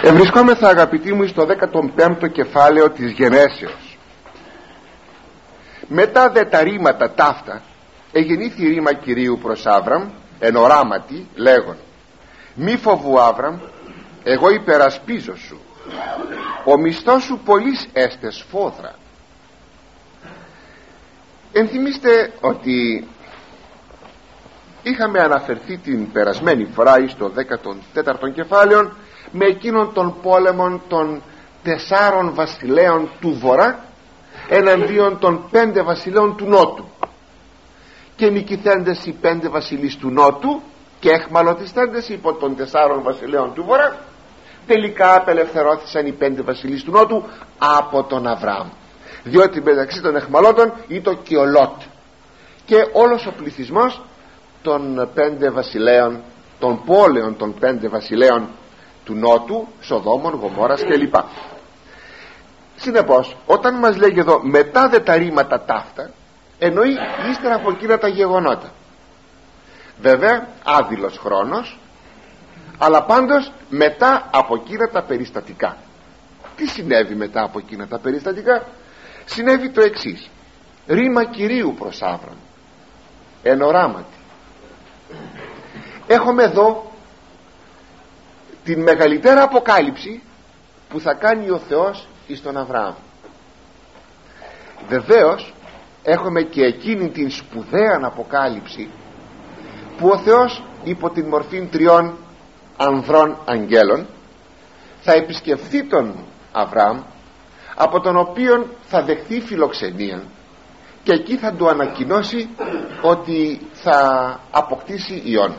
Βρισκόμεθα, αγαπητοί μου, στο 15ο κεφάλαιο της Γενέσεως. Μετά δε τα ρήματα ταύτα εγεννήθη ρήμα Κυρίου προς Άβραμ εν οράματι λέγον: μη φοβού Άβραμ, εγώ υπερασπίζω σου, ο μισθός σου πολύς έστε σφόδρα. Ενθυμίστε ότι είχαμε αναφερθεί την περασμένη φορά στο 14ο κεφάλαιο με εκείνον των πόλεμων των 4 βασιλέων του Βορρά εναντίον των 5 βασιλέων του Νότου, και νικηθέντες οι 5 βασιλείς του Νότου και εχμαλωτιστέντες υπό των 4 βασιλέων του Βορρά, τελικά απελευθερώθησαν οι 5 βασιλείς του Νότου από τον Αβραάμ, διότι μεταξύ των εχμαλώτων ήταν και ο Λότ και όλος ο πληθυσμός των 5 βασιλέων, των πόλεων των 5 βασιλέων του Νότου, Σοδόμων, Γομόρας κλπ. Συνεπώς, όταν μας λέγει εδώ μετά δε τα ρήματα ταύτα, εννοεί ύστερα από εκείνα τα γεγονότα. Βέβαια άδειλος χρόνος, αλλά πάντως μετά από εκείνα τα περιστατικά. Τι συνέβη μετά από εκείνα τα περιστατικά? Συνέβη το εξής: ρήμα Κυρίου προς Άβραμ εν οράματι. Έχουμε εδώ την μεγαλύτερη αποκάλυψη που θα κάνει ο Θεός εις τον Αβραάμ. Βεβαίως έχουμε και εκείνη την σπουδαία αποκάλυψη που ο Θεός υπό την μορφή 3 ανδρών αγγέλων θα επισκεφθεί τον Αβραάμ, από τον οποίον θα δεχθεί φιλοξενία, και εκεί θα του ανακοινώσει ότι θα αποκτήσει υιόν.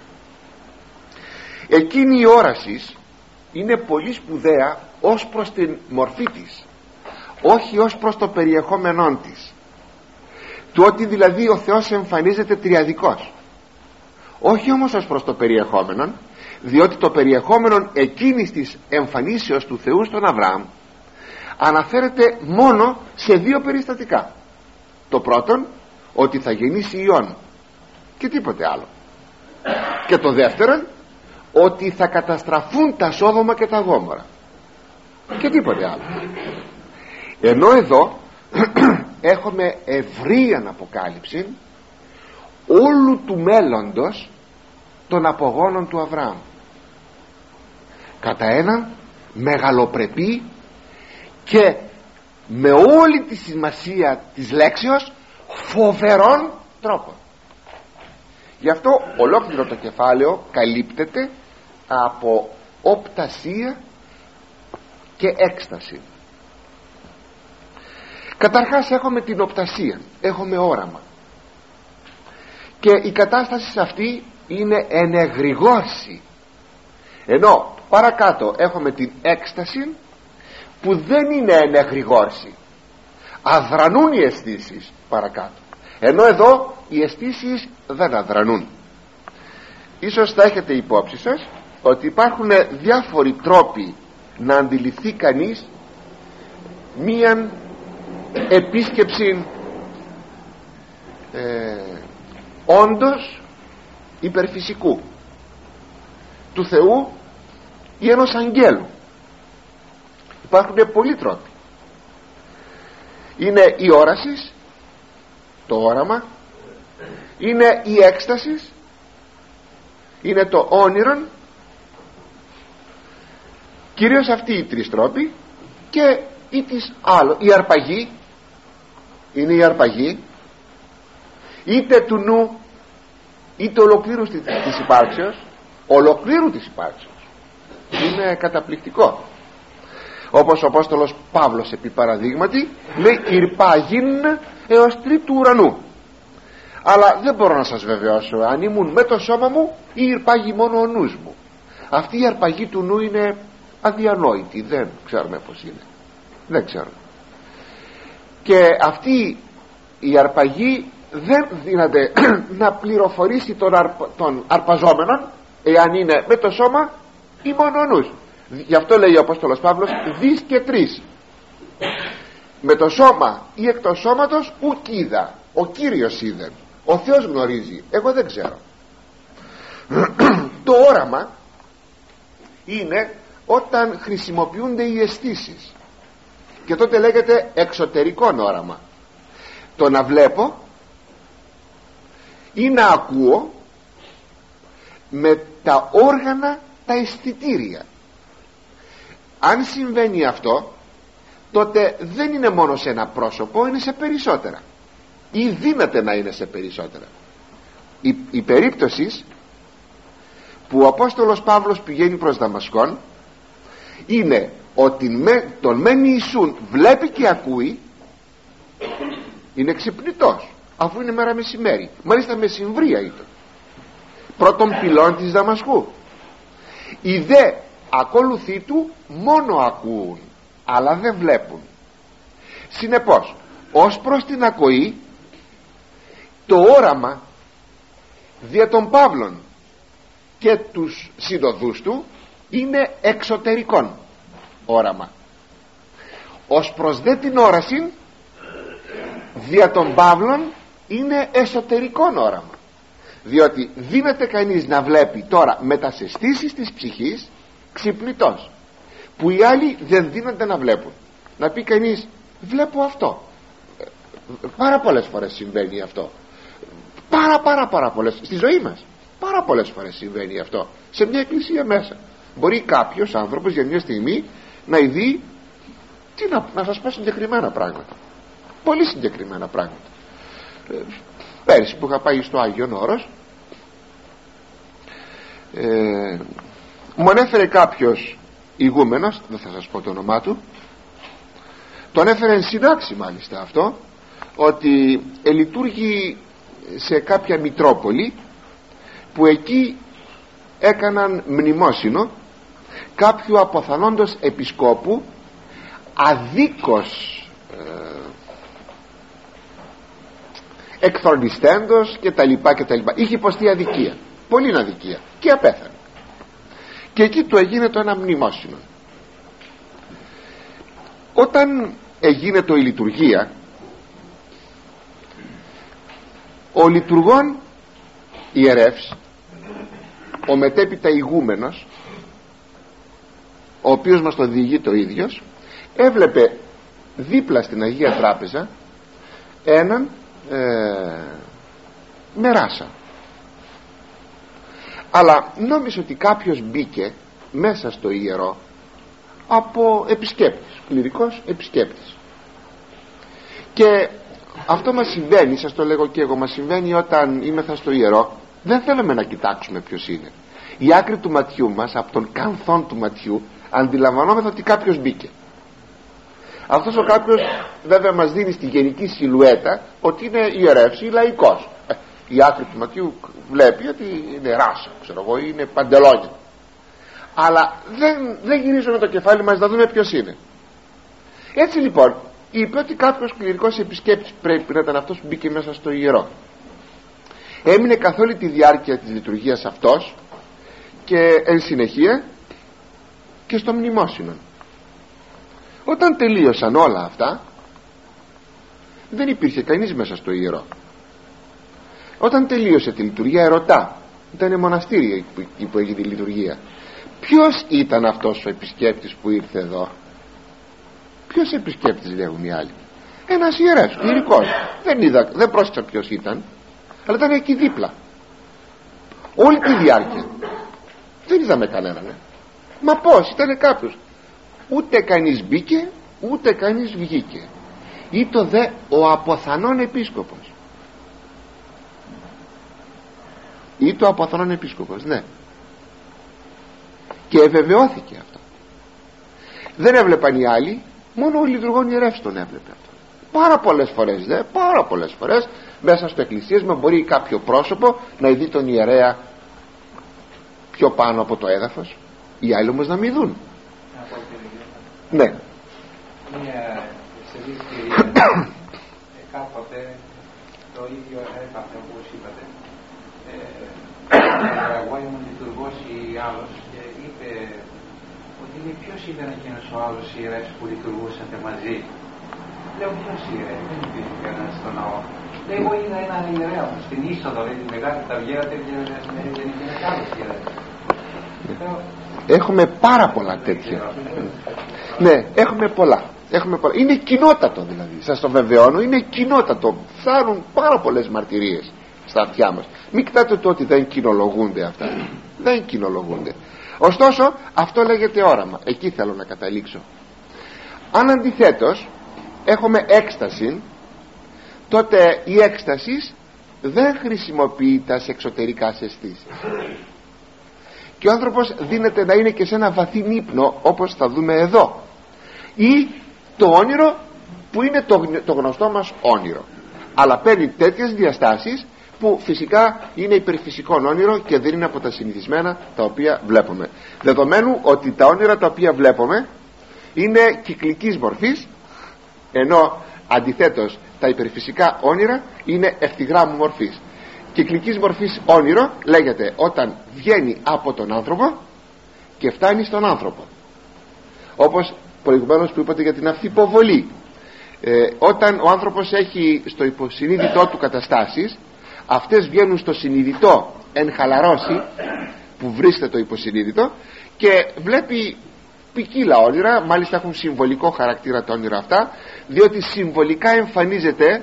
Εκείνη η όραση είναι πολύ σπουδαία ως προς την μορφή της, όχι ως προς το περιεχόμενό της, του ότι δηλαδή ο Θεός εμφανίζεται τριαδικός, όχι όμως ως προς το περιεχόμενο, διότι το περιεχόμενο εκείνης της εμφανίσεως του Θεού στον Αβραάμ αναφέρεται μόνο σε 2 περιστατικά. Το πρώτον, ότι θα γεννήσει υιόν και τίποτε άλλο, και το δεύτερον, ότι θα καταστραφούν τα Σόδομα και τα Γόμορα και τίποτε άλλο. Ενώ εδώ έχουμε ευρία αποκάλυψη όλου του μέλλοντος των απογόνων του Αβραάμ, κατά έναν μεγαλοπρεπή και με όλη τη σημασία της λέξεως φοβερόν τρόπο. Γι' αυτό ολόκληρο το κεφάλαιο καλύπτεται από οπτασία και έκσταση. Καταρχάς έχουμε την οπτασία, έχουμε όραμα, και η κατάσταση αυτή είναι ενεγρηγόρση, ενώ παρακάτω έχουμε την έκσταση που δεν είναι ενεγρηγόρση, αδρανούν οι αισθήσεις παρακάτω, ενώ εδώ οι αισθήσεις δεν αδρανούν. Ίσως θα έχετε υπόψη σας ότι υπάρχουν διάφοροι τρόποι να αντιληφθεί κανείς μίαν επίσκεψη όντως υπερφυσικού του Θεού ή ενός αγγέλου. Υπάρχουν πολλοί τρόποι. Είναι η όραση, το όραμα, είναι η έκσταση, είναι το όνειρο, κυρίως αυτοί οι 3 τρόποι, και ή της άλλο, η αρπαγή, είναι η αρπαγή είτε του νου είτε ολοκλήρου της υπάρξεως, ολοκλήρου της υπάρξεως. Είναι καταπληκτικό, όπως ο Απόστολος Παύλος επί παραδείγματι λέει «Ηρπάγειν έως τρίτου ουρανού». Αλλά δεν μπορώ να σας βεβαιώσω αν ήμουν με το σώμα μου ή ηρπάγει μόνο ο νους μου. Αυτή η αρπαγή του νου είναι αδιανόητη, δεν ξέρουμε πως είναι, δεν ξέρουμε. Και αυτή η αρπαγή δεν δύναται να πληροφορήσει τον αρπαζόμενο εάν είναι με το σώμα ή μόνο ο νους. Γι' αυτό λέει ο Απόστολος Παύλος «Δις και 3». Με το σώμα ή εκ του σώματος ουκ είδα, ο Κύριος είδε, ο Θεός γνωρίζει, εγώ δεν ξέρω. Το όραμα είναι όταν χρησιμοποιούνται οι αισθήσεις, και τότε λέγεται εξωτερικό όραμα. Το να βλέπω ή να ακούω με τα όργανα τα αισθητήρια. Αν συμβαίνει αυτό, τότε δεν είναι μόνο σε ένα πρόσωπο, είναι σε περισσότερα, ή δύναται να είναι σε περισσότερα. Η περίπτωση που ο Απόστολος Παύλος πηγαίνει προς Δαμασκόν είναι ότι τον μεν Ιησούν βλέπει και ακούει, είναι ξυπνητός, αφού είναι μέρα μεσημέρι, μάλιστα μεσημβρία ήταν, πρώτον πυλών της Δαμασκού. Οι δε ακολουθοί του μόνο ακούουν, αλλά δεν βλέπουν. Συνεπώς, ως προς την ακοή, το όραμα δια των Παύλων και τους συνοδούς του είναι εξωτερικόν όραμα. Ως προς δε την όραση δια των Παύλων είναι εσωτερικόν όραμα, διότι δύναται κανείς να βλέπει τώρα με τα αισθήσεις της ψυχής ξυπνητός, που οι άλλοι δεν δύναται να βλέπουν. Να πει κανείς βλέπω αυτό, πάρα πολλές φορές συμβαίνει αυτό, πάρα πολλές στη ζωή μας, πάρα πολλές φορές συμβαίνει αυτό σε μια εκκλησία μέσα. Μπορεί κάποιος άνθρωπος για μια στιγμή να δει, να σας πω συγκεκριμένα πράγματα, πολύ συγκεκριμένα πράγματα. Πέρυσι που είχα πάει στο Άγιον Όρος, μου ανέφερε κάποιος ηγούμενος, δεν θα σας πω το όνομά του, τον έφερε εν συνάξη μάλιστα αυτό, ότι λειτουργεί σε κάποια Μητρόπολη που εκεί έκαναν μνημόσυνο κάποιου αποθανόντος επισκόπου, αδίκως εκθρονιστέντος και τα λοιπά και τα λοιπά. Είχε υποστεί αδικία, πολύ αδικία, και απέθανε, και εκεί του έγινε το ένα μνημόσυνο. Όταν έγινε η λειτουργία, ο λειτουργών ιερεύς, ο μετέπειτα ηγούμενος, ο οποίος μας το διηγεί το ίδιος, έβλεπε δίπλα στην Αγία Τράπεζα έναν με ράσα, αλλά νόμιζε ότι κάποιος μπήκε μέσα στο ιερό από επισκέπτης, κληρικός επισκέπτης. Και αυτό μας συμβαίνει, σας το λέγω και εγώ, μας συμβαίνει όταν είμεθα στο ιερό, δεν θέλουμε να κοιτάξουμε ποιος είναι. Η άκρη του ματιού μας, από τον κανθόν του ματιού, αντιλαμβανόμεθα ότι κάποιος μπήκε. Αυτός ο κάποιος βέβαια μας δίνει στη γενική σιλουέτα ότι είναι ιερεύς ή λαϊκός. Η άκρη του ματιού βλέπει ότι είναι ράσα, ξέρω εγώ, είναι παντελόνια, αλλά δεν γυρίζουμε το κεφάλι μας να δούμε ποιος είναι. Έτσι λοιπόν είπε ότι κάποιος κληρικός επισκέπτης πρέπει να ήταν αυτός που μπήκε μέσα στο ιερό. Έμεινε καθ' όλη τη διάρκεια της λειτουργίας αυτός, και εν συνεχεία και στο μνημόσυνο. Όταν τελείωσαν όλα αυτά, δεν υπήρχε κανείς μέσα στο ιερό. Όταν τελείωσε τη λειτουργία, ερωτά, ήταν μοναστήρια που έγινε η λειτουργία, ποιος ήταν αυτός ο επισκέπτης που ήρθε εδώ? Ποιος επισκέπτης, λέγουν οι άλλοι? Ένας ιερεύς, κληρικός. Δεν πρόσεξα ποιος ήταν, αλλά ήταν εκεί δίπλα όλη τη διάρκεια. Δεν είδαμε κανέναν. Μα πως, ήταν κάποιος. Ούτε κανείς μπήκε, ούτε κανείς βγήκε. Ήτο δε ο αποθανόν επίσκοπος. Ήτο ο αποθανόν επίσκοπος, ναι. Και ευεβαιώθηκε αυτό. Δεν έβλεπαν οι άλλοι, μόνο ο λειτουργών ιερεύς τον έβλεπε αυτό. Πάρα πολλές φορές, πάρα πολλές φορές μέσα στο εκκλησίασμα μπορεί κάποιο πρόσωπο να δει τον ιερέα πιο πάνω από το έδαφος, οι άλλοι όμως να μην δουν. Ναι. Μία εξελίχθη κάποτε το ίδιο έπαθε, όπως είπατε. Εγώ ήμουν λειτουργός ή άλλος και είπε ότι ποιος ήταν εκείνος ο άλλος ιερεύς που λειτουργούσατε μαζί? Λέω, ποιος ιερεύς? Δεν υπήρχε κανένας στο ναό. Λέει, εγώ είδα έναν ιερέα μου στην είσοδο, λέει, τη μεγάλη τα βγαίνατε, δεν υπήρχε άλλος ιερεύς. Λέω, Έχουμε πάρα πολλά τέτοια. Ναι, έχουμε πολλά. Είναι κοινότατο, δηλαδή, σας το βεβαιώνω, είναι κοινότατο. Φτάνουν πάρα πολλές μαρτυρίες στα αυτιά μας. Μην κοιτάτε το ότι δεν κοινολογούνται αυτά. Δεν κοινολογούνται. Ωστόσο αυτό λέγεται όραμα. Εκεί θέλω να καταλήξω. Αν αντιθέτως έχουμε έκσταση, τότε η έκσταση δεν χρησιμοποιεί τα εξωτερικά αισθήσεις και ο άνθρωπος δίνεται να είναι και σε ένα βαθύ ύπνο, όπως θα δούμε εδώ, ή το όνειρο που είναι το γνωστό μας όνειρο, αλλά παίρνει τέτοιες διαστάσεις που φυσικά είναι υπερφυσικό όνειρο και δεν είναι από τα συνηθισμένα τα οποία βλέπουμε, δεδομένου ότι τα όνειρα τα οποία βλέπουμε είναι κυκλικής μορφής, ενώ αντιθέτως τα υπερφυσικά όνειρα είναι ευθυγράμμου μορφής. Κυκλικής μορφής όνειρο λέγεται όταν βγαίνει από τον άνθρωπο και φτάνει στον άνθρωπο, όπως προηγουμένως που είπατε για την αυτή υποβολή. Όταν ο άνθρωπος έχει στο υποσυνείδητό του καταστάσεις, αυτές βγαίνουν στο συνειδητό εν χαλαρώσει που βρίσκεται το υποσυνείδητο και βλέπει ποικίλα όνειρα. Μάλιστα έχουν συμβολικό χαρακτήρα τα όνειρα αυτά, διότι συμβολικά εμφανίζεται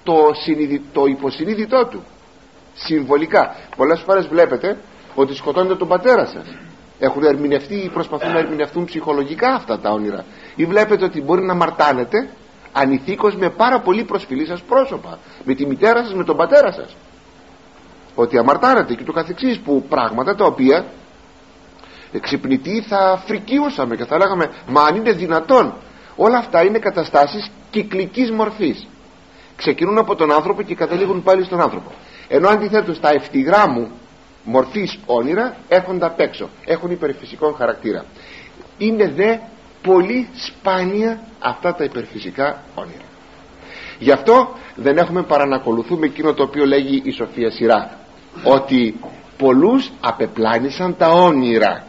το υποσυνείδητό του. Συμβολικά πολλές φορές βλέπετε ότι σκοτώνετε τον πατέρα σας. Έχουν ερμηνευτεί ή προσπαθούν να ερμηνευτούν ψυχολογικά αυτά τα όνειρα. Ή βλέπετε ότι μπορεί να μαρτάνετε ανηθίκως με πάρα πολύ προσφυλή σας πρόσωπα, με τη μητέρα σας, με τον πατέρα σας, ότι αμαρτάνετε και το καθεξής, που πράγματα τα οποία ξυπνητοί θα φρικίωσαμε και θα λέγαμε μα αν είναι δυνατόν. Όλα αυτά είναι καταστάσεις κυκλικής μορφής, ξεκινούν από τον άνθρωπο και καταλήγουν πάλι στον άνθρωπο, ενώ αντιθέτως τα ευθυγράμμου μορφής όνειρα έρχονται απ' έξω, έχουν υπερφυσικό χαρακτήρα. Είναι δε πολύ σπάνια αυτά τα υπερφυσικά όνειρα. Γι' αυτό δεν έχουμε παρά να ακολουθούμε εκείνο το οποίο λέγει η Σοφία Σιράκ, ότι πολλούς απεπλάνησαν τα όνειρα.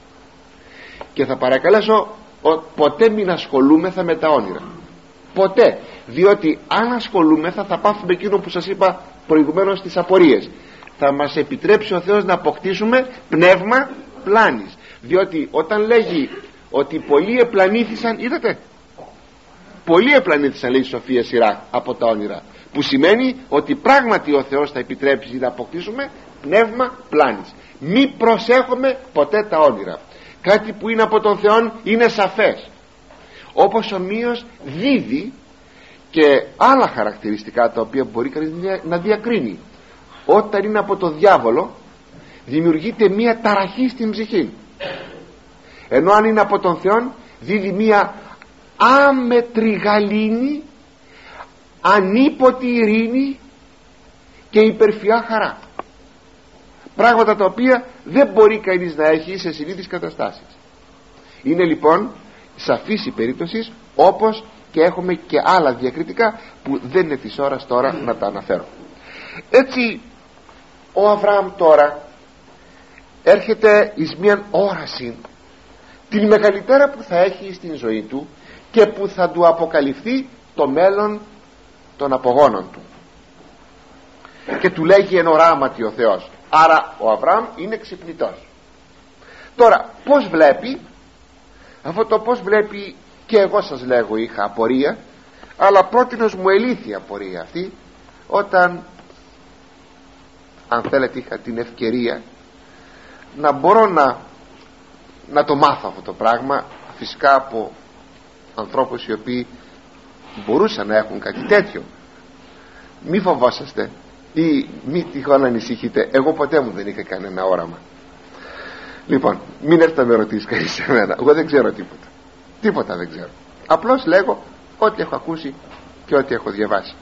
Και θα παρακαλέσω ποτέ μην ασχολούμεθα με τα όνειρα, ποτέ, διότι αν ασχολούμεθα θα πάθουμε εκείνο που σας είπα προηγουμένως στις απορίες. Θα μας επιτρέψει ο Θεός να αποκτήσουμε πνεύμα πλάνης, διότι όταν λέγει ότι πολλοί επλανήθησαν, είδατε, πολλοί επλανήθησαν, λέει η Σοφία Σιράκ, από τα όνειρα, που σημαίνει ότι πράγματι ο Θεός θα επιτρέψει να αποκτήσουμε πνεύμα πλάνης. Μη προσέχουμε ποτέ τα όνειρα. Κάτι που είναι από τον Θεό είναι σαφές, όπως ομοίως δίδει και άλλα χαρακτηριστικά τα οποία μπορεί κανείς να διακρίνει. Όταν είναι από τον διάβολο δημιουργείται μία ταραχή στην ψυχή, ενώ αν είναι από τον Θεό δίδει μία άμετρη γαλήνη, ανίποτη ειρήνη και υπερφυά χαρά, πράγματα τα οποία δεν μπορεί κανείς να έχει σε συνήθεις καταστάσεις. Είναι λοιπόν σαφής η περίπτωση, όπως και έχουμε και άλλα διακριτικά που δεν είναι της ώρας τώρα να τα αναφέρω. Έτσι ο Αβραάμ τώρα έρχεται εις μίαν όραση την μεγαλύτερα που θα έχει στην ζωή του και που θα του αποκαλυφθεί το μέλλον των απογόνων του, και του λέγει εν οράματι ο Θεός. Άρα ο Αβραάμ είναι ξυπνητός. Τώρα πως βλέπει, αυτό το πως βλέπει και εγώ σας λέγω είχα απορία, αλλά πρότινος μου ελήθη η απορία αυτή όταν, αν θέλετε, είχα την ευκαιρία να μπορώ να το μάθω αυτό το πράγμα, φυσικά από ανθρώπους οι οποίοι μπορούσαν να έχουν κάτι τέτοιο. Μη φοβόσαστε ή μη τυχόν ανησυχείτε, εγώ ποτέ μου δεν είχα κανένα όραμα. Λοιπόν, μην έρθετε να με ρωτήσει κανείς σε μένα, εγώ δεν ξέρω τίποτα δεν ξέρω, απλώς λέγω ό,τι έχω ακούσει και ό,τι έχω διαβάσει.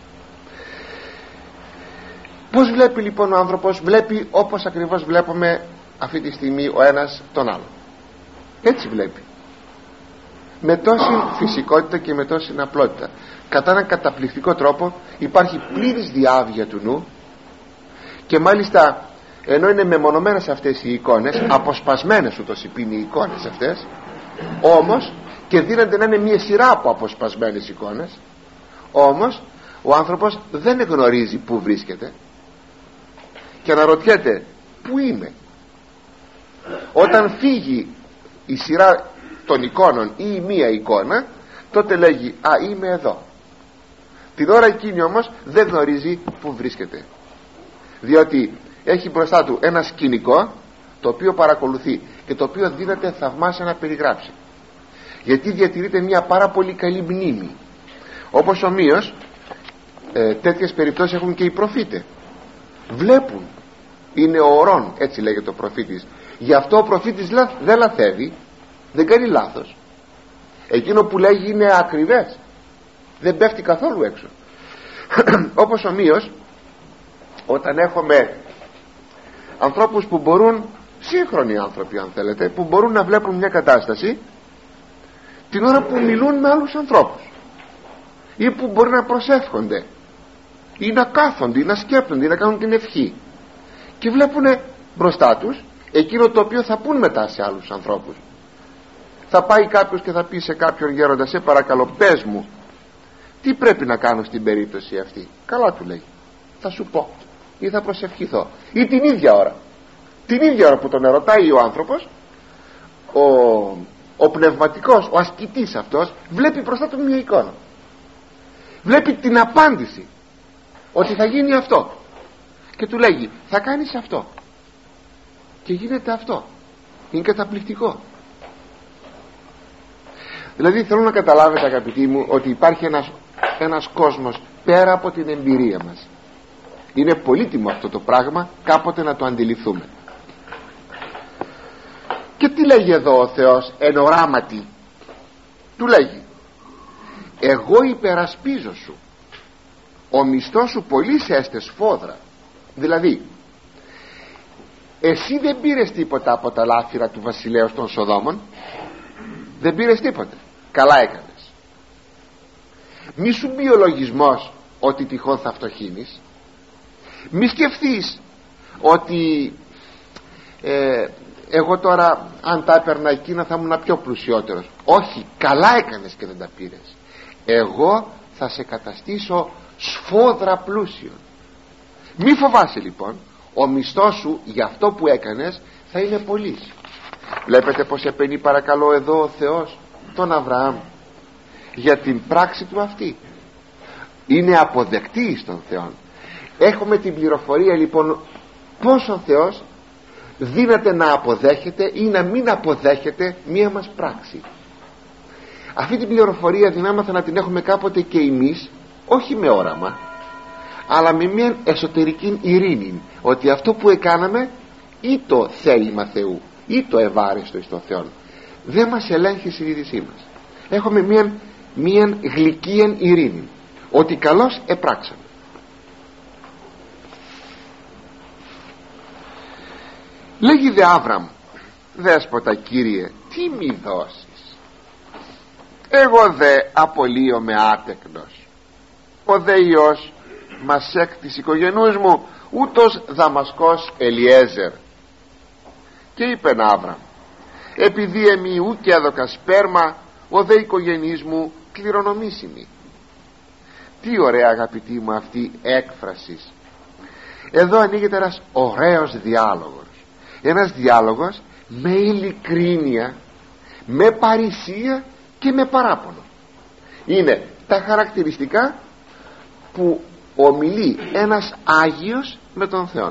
Πως βλέπει λοιπόν ο άνθρωπος? Βλέπει όπως ακριβώς βλέπουμε αυτή τη στιγμή ο ένας τον άλλο. Έτσι βλέπει, με τόση φυσικότητα και με τόση απλότητα, κατά έναν καταπληκτικό τρόπο. Υπάρχει πλήρης διάβγεια του νου, και μάλιστα ενώ είναι μεμονωμένες αυτές οι εικόνες, αποσπασμένες ούτως υπήν οι εικόνες αυτές, όμως και δίνονται να είναι μια σειρά από αποσπασμένες εικόνες, όμως ο άνθρωπος δεν γνωρίζει που βρίσκεται και αναρωτιέται πού είμαι. Όταν φύγει η σειρά των εικόνων ή η μία εικόνα, τότε λέγει α, είμαι εδώ. Την ώρα εκείνη όμως δεν γνωρίζει που βρίσκεται, διότι έχει μπροστά του ένα σκηνικό το οποίο παρακολουθεί και το οποίο δίνεται θαυμάσια να περιγράψει, γιατί διατηρείται μια πάρα πολύ καλή μνήμη. Όπως ομοίως τέτοιες περιπτώσεις έχουν και οι προφήτες. Βλέπουν, είναι ο ορών, έτσι λέγεται ο προφήτης. Γι' αυτό ο προφήτης δεν λαθεύει, δεν κάνει λάθος. Εκείνο που λέγει είναι ακριβές, δεν πέφτει καθόλου έξω. Όπως ομοίως όταν έχουμε ανθρώπους που μπορούν, σύγχρονοι άνθρωποι αν θέλετε, που μπορούν να βλέπουν μια κατάσταση την ώρα που μιλούν με άλλους ανθρώπους, ή που μπορεί να προσεύχονται ή να κάθονται ή να σκέπτονται ή να κάνουν την ευχή, και βλέπουν μπροστά τους εκείνο το οποίο θα πούν μετά σε άλλους ανθρώπους. Θα πάει κάποιος και θα πει σε κάποιον γέροντα, σε παρακαλώ πες μου τι πρέπει να κάνω στην περίπτωση αυτή. Καλά, του λέει, θα σου πω ή θα προσευχηθώ. Ή την ίδια ώρα που τον ερωτάει ο άνθρωπος, ο πνευματικός, ο ασκητής αυτός βλέπει μπροστά του μια εικόνα, βλέπει την απάντηση ότι θα γίνει αυτό και του λέγει θα κάνεις αυτό και γίνεται αυτό. Είναι καταπληκτικό. Δηλαδή θέλω να καταλάβετε, αγαπητοί μου, ότι υπάρχει ένας κόσμος πέρα από την εμπειρία μας. Είναι πολύτιμο αυτό το πράγμα κάποτε να το αντιληφθούμε. Και τι λέγει εδώ ο Θεός εν οράματι? Του λέγει εγώ υπερασπίζω σου, ο μισθός σου πολύς έστε σφόδρα. Δηλαδή εσύ δεν πήρες τίποτα από τα λάφυρα του βασιλέως των Σοδόμων, δεν πήρες τίποτα, καλά έκανες. Μη σου μπει ο λογισμός ότι τυχόν θα φτωχύνεις. Μη σκεφτείς ότι εγώ τώρα αν τα έπαιρνα εκείνα θα ήμουν πιο πλουσιότερος. Όχι, καλά έκανες και δεν τα πήρες. Εγώ θα σε καταστήσω σφόδρα πλούσιον. Μη φοβάσαι λοιπόν, ο μισθός σου για αυτό που έκανες θα είναι πολύς. Βλέπετε πως επενεί παρακαλώ εδώ ο Θεός τον Αβραάμ για την πράξη του αυτή. Είναι αποδεκτή στον Θεό. Έχουμε την πληροφορία λοιπόν πως ο Θεός δύναται να αποδέχεται ή να μην αποδέχεται μία μας πράξη. Αυτή την πληροφορία δυνάμεθα να την έχουμε κάποτε και εμείς, όχι με όραμα, αλλά με μια εσωτερική ειρήνη, ότι αυτό που έκαναμε ή το θέλημα Θεού ή το ευάρεστο εις τον Θεό, δεν μας ελέγχει η συνείδησή μας. Έχουμε μια γλυκία ειρήνη, ότι καλώς επράξαμε. Λέγει δε Άβραμ, δέσποτα Κύριε, τι μη δώσεις? Εγώ δε απολύομαι άτεκνος, ο δε Υιός Μασέκ της οικογενούς μου, ούτως Δαμασκός Ελιέζερ. Και είπεν Άβραμ, επειδή εμεί ουκ έδωκα σπέρμα, ο δε οικογενής μου κληρονομήσιμη. Τι ωραία, αγαπητοί μου, αυτή έκφραση. Εδώ ανοίγεται ένας ωραίος διάλογος, ένας διάλογος με ειλικρίνεια, με παρησία και με παράπονο. Είναι τα χαρακτηριστικά που ομιλεί ένας Άγιος με τον Θεό.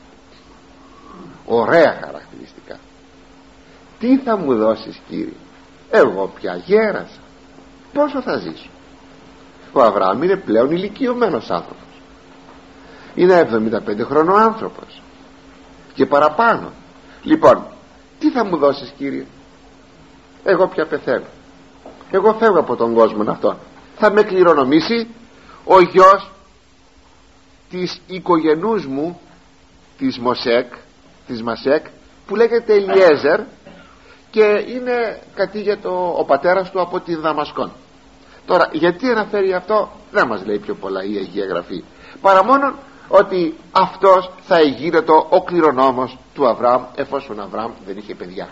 Ωραία χαρακτηριστικά. Τι θα μου δώσεις, Κύριε? Εγώ πια γέρασα, πόσο θα ζήσω? Ο Αβραάμ είναι πλέον ηλικιωμένος άνθρωπος, είναι 75 χρονών άνθρωπος και παραπάνω. Λοιπόν, τι θα μου δώσεις, Κύριε? Εγώ πια πεθαίνω, εγώ φεύγω από τον κόσμο αυτό. Θα με κληρονομήσει ο γιος της οικογενούς μου, της Μασέκ, που λέγεται Ελιέζερ, και είναι κατήγετο ο πατέρας του από την Δαμασκόν. Τώρα γιατί αναφέρει αυτό δεν μας λέει πιο πολλά η Αγία Γραφή, παρά μόνο ότι αυτός θα εγίνεται ο κληρονόμος του Αβραάμ, εφόσον Αβραάμ δεν είχε παιδιά.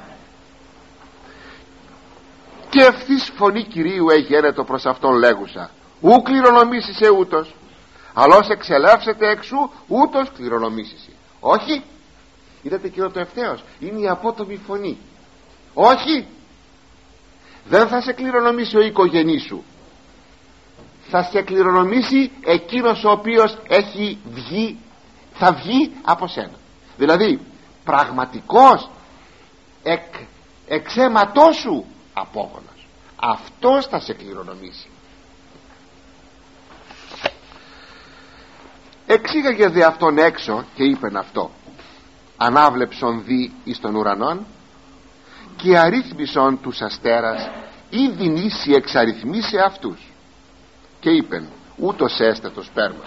Και ευθύς φωνή Κυρίου εγένετο προς αυτόν λέγουσα, ου κληρονομήσισε ούτως, αλλώς εξελεύσετε εξού ούτως κληρονομήσισε. Όχι, είδατε εκείνο το ευθέως, είναι η απότομη φωνή. Όχι, δεν θα σε κληρονομήσει ο οικογενής σου, θα σε κληρονομήσει εκείνος ο οποίος έχει βγει, θα βγει από σένα. Δηλαδή πραγματικός εξ αίματός σου απόγονος, αυτός θα σε κληρονομήσει. Εξήγαγε δε αυτόν έξω και είπεν αυτό: ανάβλεψον δι εις των ουρανών και αρρύθμισον τους αστέρας, ή δινήσει εξαριθμίσε αυτούς. Και είπεν: ούτως έστε το σπέρμα.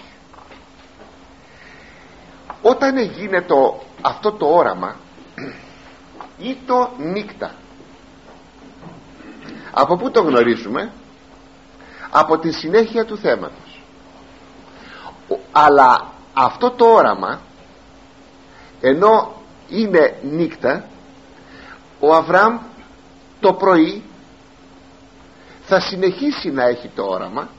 Όταν γίνεται αυτό το όραμα ή το νύκτα, από πού το γνωρίζουμε? Από τη συνέχεια του θέματος. Αλλά αυτό το όραμα, ενώ είναι νύκτα, ο Αβραάμ το πρωί θα συνεχίσει να έχει το όραμα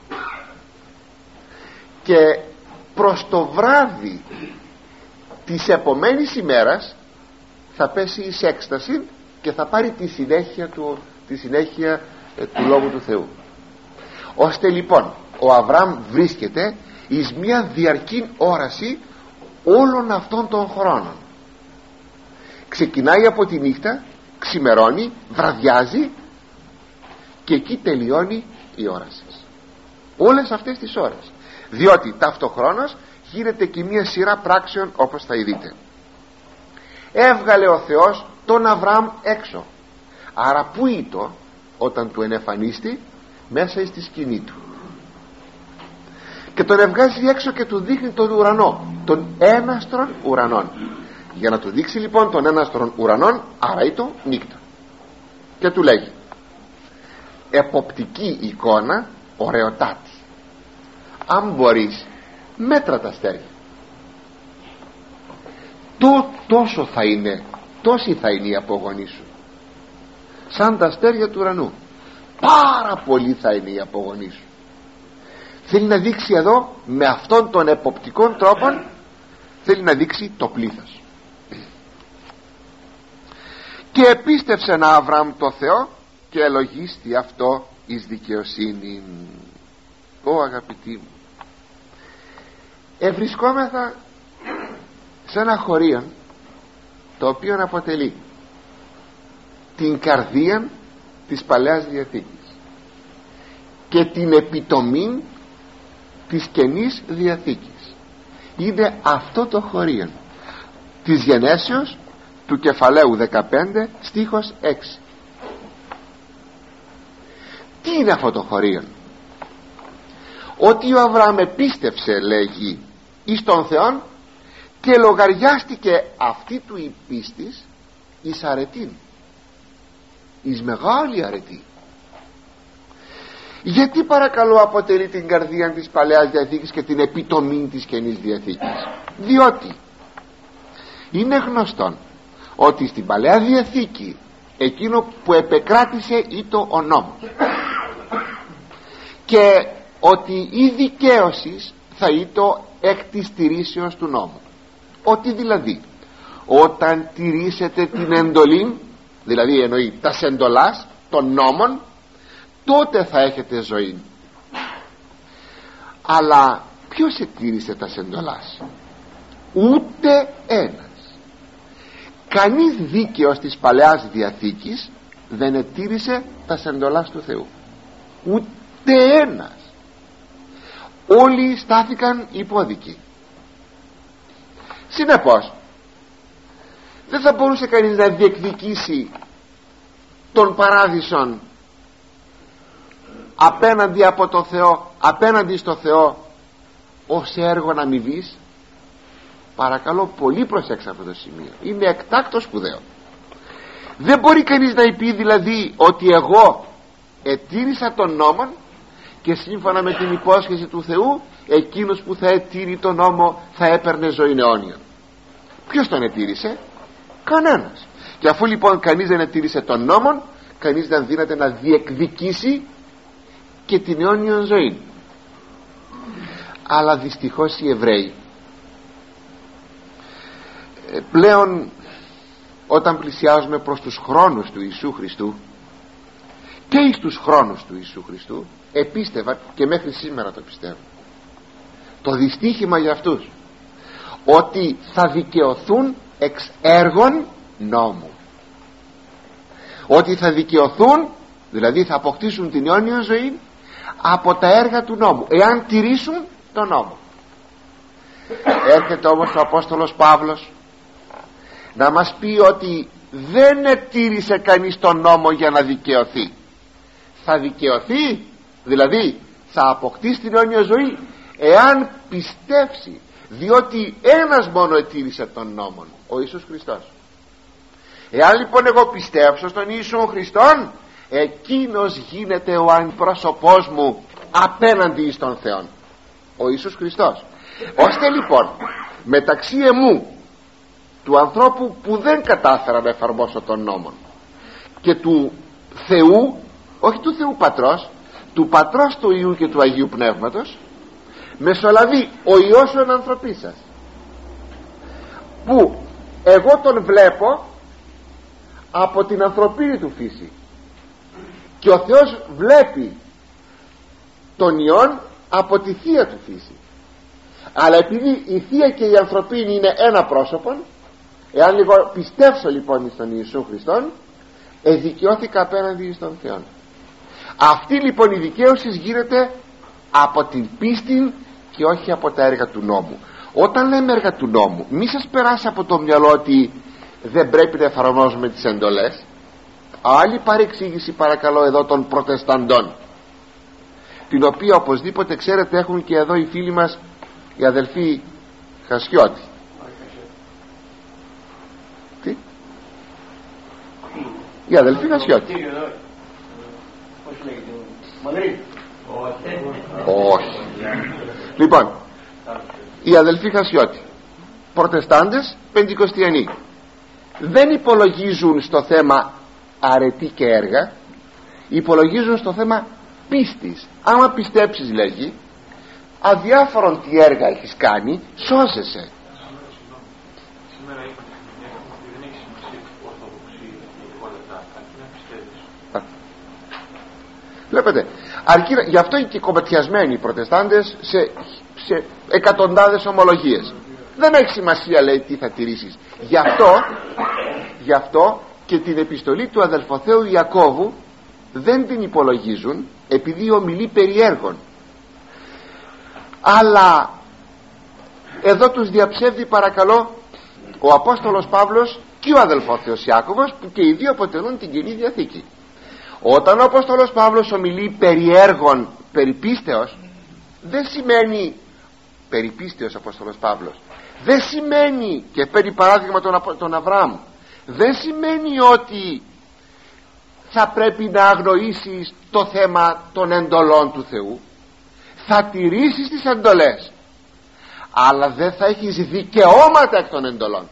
και προς το βράδυ της επομένης ημέρας θα πέσει εις έκσταση και θα πάρει τη συνέχεια του Λόγου του Θεού, ώστε λοιπόν ο Αβραάμ βρίσκεται εις μια διαρκή όραση όλων αυτών των χρόνων. Ξεκινάει από τη νύχτα, ξημερώνει, βραδιάζει και εκεί τελειώνει η όραση. Όλες αυτές τις ώρες, διότι ταυτοχρόνως γίνεται και μια σειρά πράξεων, όπως θα δείτε. Έβγαλε ο Θεός τον Αβραάμ έξω. Άρα πού ήτο όταν του ενεφανίστη? Μέσα στη σκηνή του. Και τον ευγάζει έξω και του δείχνει τον ουρανό, τον έναστρον ουρανών. Για να του δείξει λοιπόν τον έναστρον ουρανών, άρα ήτο νύχτα. Και του λέγει: εποπτική εικόνα, ωραιοτάτη, αν μπορείς μέτρα τα αστέρια. Τόσο θα είναι, τόση θα είναι η απογονή σου, σαν τα αστέρια του ουρανού. Πάρα πολύ θα είναι η απογονή σου. Θέλει να δείξει εδώ με αυτόν τον εποπτικών τρόπον, θέλει να δείξει το πλήθος. Και επίστευσε να Αβραάμ το Θεό και ελογίστη αυτό εις δικαιοσύνη. Ω αγαπητοί μου, ευρισκόμεθα σε ένα χωρίο το οποίο αποτελεί την καρδία της Παλαιάς Διαθήκης και την επιτομή της Καινής Διαθήκης. Είναι αυτό το χωρίο της Γενέσεως του κεφαλαίου 15 στίχος 6. Τι είναι αυτό το χωρίο? Ότι ο Αβραάμ επίστευσε, λέγει, εις τον Θεόν και λογαριάστηκε αυτή του η πίστης εις αρετήν, εις μεγάλη αρετή. Γιατί παρακαλώ αποτελεί την καρδία της Παλαιάς Διαθήκης και την επιτομή της Καινής Διαθήκης? Διότι είναι γνωστόν ότι στην Παλαιά Διαθήκη εκείνο που επεκράτησε ήτο ο νόμος, και ότι η δικαίωση θα ήτο εκ της τηρήσεως του νόμου. Ότι δηλαδή όταν τηρήσετε την εντολή, δηλαδή εννοεί τα εντολάς των νόμων, τότε θα έχετε ζωή. Αλλά ποιος ετήρησε τα εντολάς? Ούτε ένας. Κανείς δίκαιος της Παλαιάς Διαθήκης δεν ετήρησε τα εντολάς του Θεού. Ούτε ένας. Όλοι στάθηκαν υπόδικοι. Συνεπώς δεν θα μπορούσε κανείς να διεκδικήσει τον παράδεισον απέναντι από το Θεό, απέναντι στο Θεό, ως έργο αμοιβής. Παρακαλώ πολύ προσέξτε αυτό το σημείο, είναι εκτάκτο σπουδαίο. Δεν μπορεί κανείς να πει δηλαδή ότι εγώ ετήρησα τον νόμο και σύμφωνα με την υπόσχεση του Θεού εκείνος που θα ετήρει τον νόμο θα έπαιρνε ζωή αιώνια. Ποιος τον ετήρησε? Κανένας. Και αφού λοιπόν κανείς δεν ετήρησε τον νόμο, κανείς δεν δύναται να διεκδικήσει και την αιώνια ζωή. Αλλά δυστυχώς οι Εβραίοι πλέον όταν πλησιάζουμε προς τους χρόνους του Ιησού Χριστού, και εις τους χρόνους του Ιησού Χριστού επίστευαν και μέχρι σήμερα το πιστεύουν. Το δυστύχημα για αυτούς ότι θα δικαιωθούν εξ έργων νόμου, ότι θα δικαιωθούν, δηλαδή θα αποκτήσουν την αιώνια ζωή από τα έργα του νόμου, εάν τηρήσουν τον νόμο. Έρχεται όμως ο Απόστολος Παύλος να μας πει ότι δεν ετήρησε κανείς τον νόμο για να δικαιωθεί. Θα δικαιωθεί, δηλαδή θα αποκτήσει την αιώνια ζωή, εάν πιστέψει, διότι ένας μόνο ετήρησε τον νόμο, ο Ιησούς Χριστός. Εάν λοιπόν εγώ πιστέψω στον Ιησού Χριστόν, εκείνος γίνεται ο αντιπρόσωπός μου απέναντι στον Θεό, ο Ιησούς Χριστός. Ώστε λοιπόν μεταξύ εμού, του ανθρώπου που δεν κατάφερα να εφαρμόσω τον νόμο, και του Θεού, όχι του Θεού Πατρός, του Πατρός, του Υιού και του Αγίου Πνεύματος, μεσολαβεί ο Υιός ο ενανθρωπής σας, που εγώ τον βλέπω από την ανθρωπίνη του φύση και ο Θεός βλέπει τον Υιόν από τη θεία του φύση. Αλλά επειδή η θεία και η ανθρωπίνη είναι ένα πρόσωπο, εάν λίγο πιστέψω λοιπόν στον Ιησού Χριστόν, εδικαιώθηκα απέναντι στον Θεό. Αυτή λοιπόν η δικαίωση γίνεται από την πίστη και όχι από τα έργα του νόμου. Όταν λέμε έργα του νόμου, μη σας περάσει από το μυαλό ότι δεν πρέπει να εφαρμόζουμε τις εντολές. Άλλη παρεξήγηση παρακαλώ εδώ των προτεσταντών, την οποία οπωσδήποτε ξέρετε έχουν και εδώ οι φίλοι μας, οι αδελφοί Χασιώτη. Τι? Οι αδελφοί Χασιώτη. Όχι. Λοιπόν, οι αδελφοί Χασιώτη, προτεστάντες, πεντηκοστιανοί, δεν υπολογίζουν στο θέμα αρετή και έργα, υπολογίζουν στο θέμα πίστης. Άμα πιστέψεις, λέγει, αδιάφορον τι έργα έχεις κάνει, σώζεσαι. Σήμερα είπατε ότι δεν έχει σημασία ορθοδοξία και όλα αυτά, αρκεί να πιστεύεις. Βλέπετε, γι' αυτό είναι και κομματιασμένοι οι προτεστάντες σε εκατοντάδες ομολογίες. Δεν έχει σημασία, λέει, τι θα τηρήσεις. Γι' αυτό και την επιστολή του αδελφοθέου Ιακώβου δεν την υπολογίζουν, επειδή ομιλεί περί έργων. Αλλά εδώ τους διαψεύδει παρακαλώ ο Απόστολος Παύλος και ο αδελφοθέος Ιάκωβος, που και οι δύο αποτελούν την Καινή Διαθήκη. Όταν ο Απόστολος Παύλος ομιλεί περί έργων, περί πίστεως, δεν σημαίνει περί πίστεως Απόστολος Παύλος, δεν σημαίνει, και παίρνει παράδειγμα τον Αβραάμ, δεν σημαίνει ότι θα πρέπει να αγνοήσεις το θέμα των εντολών του Θεού. Θα τηρήσεις τις εντολές, αλλά δεν θα έχεις δικαιώματα εκ των εντολών.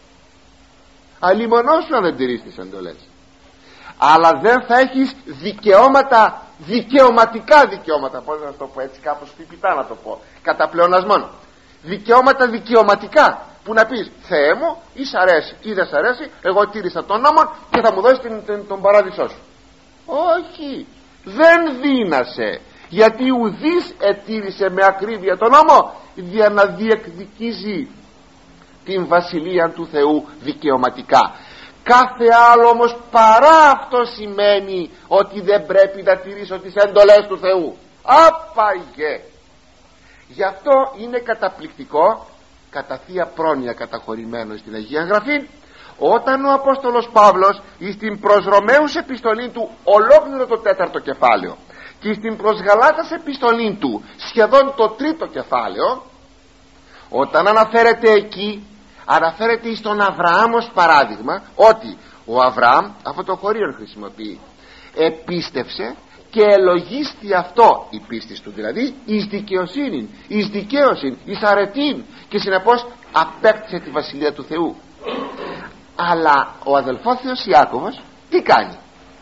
Αλλημονός σου αν δεν τηρείς τις εντολές, αλλά δεν θα έχεις δικαιώματα, δικαιωματικά δικαιώματα, πώς να το πω έτσι, κάπως χτυπητά να το πω, κατά πλεονασμόν, δικαιώματα δικαιωματικά, που να πεις Θεέ μου, ή σ' αρέσει ή δεν σ' αρέσει, εγώ τήρησα τον νόμο και θα μου δώσεις τον παράδεισό σου. Όχι, δεν δύνασε, γιατί ουδής ετήρησε με ακρίβεια τον νόμο για να διεκδικήσει την βασιλεία του Θεού δικαιωματικά. Κάθε άλλο όμως παρά αυτό σημαίνει ότι δεν πρέπει να τηρήσω τις εντολές του Θεού. Άπαγε. Γι' αυτό είναι καταπληκτικό, κατά θεία πρόνοια καταχωρημένο στην Αγία Γραφή, όταν ο Απόστολος Παύλος στην προς Ρωμαίους επιστολή του ολόκληρο το 4ο κεφάλαιο και στην προς Γαλάτας επιστολή του σχεδόν το 3ο κεφάλαιο, όταν αναφέρεται εκεί, αναφέρεται στον Αβραάμ ως παράδειγμα, ότι ο Αβραάμ, αυτό το χωρίον χρησιμοποιεί, επίστευσε και ελογίστη αυτό, η πίστη του δηλαδή, εις δικαιοσύνη, εις δικαίωσιν, εις αρετήν, και συνεπώς απέκτησε τη βασιλεία του Θεού. Αλλά ο αδελφόθεος Ιάκωβος τι κάνει?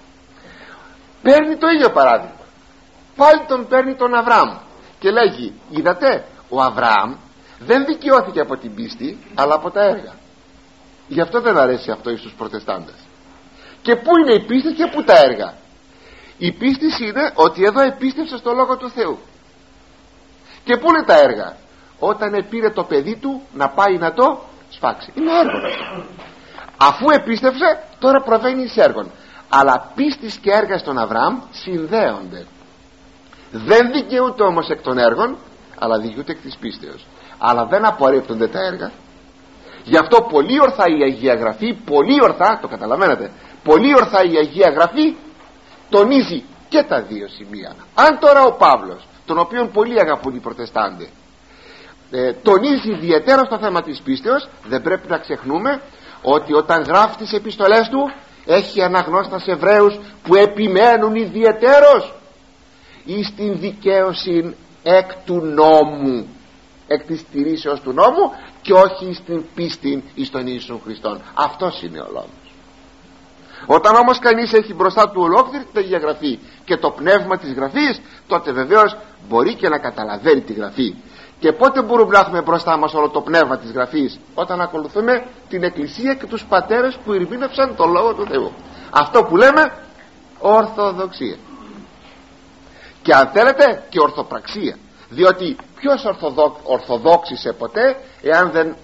Παίρνει το ίδιο παράδειγμα, πάλι τον παίρνει τον Αβραάμ και λέγει, είδατε, ο Αβραάμ δεν δικαιώθηκε από την πίστη αλλά από τα έργα. Γι' αυτό δεν αρέσει αυτό στους προτεστάντες. Και πού είναι η πίστη και πού τα έργα? Η πίστη είναι ότι εδώ επίστεψε στο Λόγο του Θεού. Και πού είναι τα έργα? Όταν πήρε το παιδί του να πάει να το σφάξει. Είναι έργο αυτό. Αφού επίστεψε, τώρα προβαίνει εις έργον. Αλλά πίστης και έργα στον Αβραάμ συνδέονται. Δεν δικαιούται όμως εκ των έργων, αλλά δικαιούται εκ της πίστεως. Αλλά δεν απορρίπτονται τα έργα. Γι' αυτό πολύ ορθά η Αγία Γραφή, πολύ ορθά, το καταλαβαίνετε, πολύ ορθά η Αγία Γραφή τονίζει και τα δύο σημεία. Αν τώρα ο Παύλος, τον οποίον πολύ αγαπούν οι προτεστάντες, τονίζει ιδιαίτερα στο θέμα της πίστεως, δεν πρέπει να ξεχνούμε ότι όταν γράφει τις επιστολές του έχει αναγνώστας Εβραίους που επιμένουν ιδιαιτέρως εις την δικαίωση εκ του νόμου, εκ της τηρήσεως του νόμου, και όχι στην πίστη εις τον Ιησού Χριστόν. Αυτός είναι ο λόγος. Όταν όμως κανείς έχει μπροστά του ολόκληρη την Αγία Γραφή και το πνεύμα της Γραφής, τότε βεβαίως μπορεί και να καταλαβαίνει τη Γραφή. Και πότε μπορούμε να έχουμε μπροστά μας όλο το πνεύμα της Γραφής? Όταν ακολουθούμε την Εκκλησία και τους πατέρες που ειρηνεύσαν τον Λόγο του Θεού. Αυτό που λέμε ορθοδοξία, και αν θέλετε και ορθοπραξία. Διότι ποιος ορθοδόξησε ποτέ εάν δεν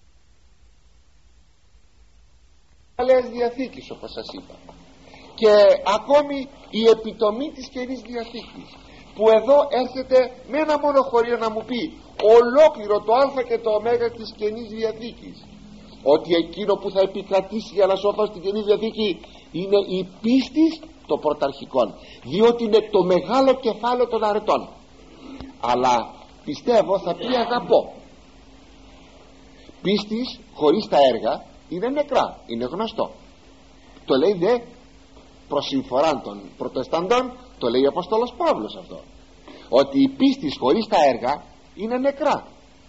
Παλαιάς Διαθήκης, όπως σας είπα, και ακόμη η επιτομή της Καινής Διαθήκης, που εδώ έρχεται με ένα μόνο χωρίο να μου πει ολόκληρο το α και το ω της Καινής Διαθήκης, ότι εκείνο που θα επικρατήσει για να σώθω στην Καινή Διαθήκη είναι η πίστης των πρωταρχικών, διότι είναι το μεγάλο κεφάλαιο των αρετών. Αλλά πιστεύω θα πει αγαπώ. Πίστης χωρίς τα έργα είναι νεκρά, είναι γνωστό. Το λέει δε προς συμφοράν των προτεσταντών, το λέει ο Απόστολος Παύλος αυτό, ότι η πίστης χωρίς τα έργα είναι νεκρά.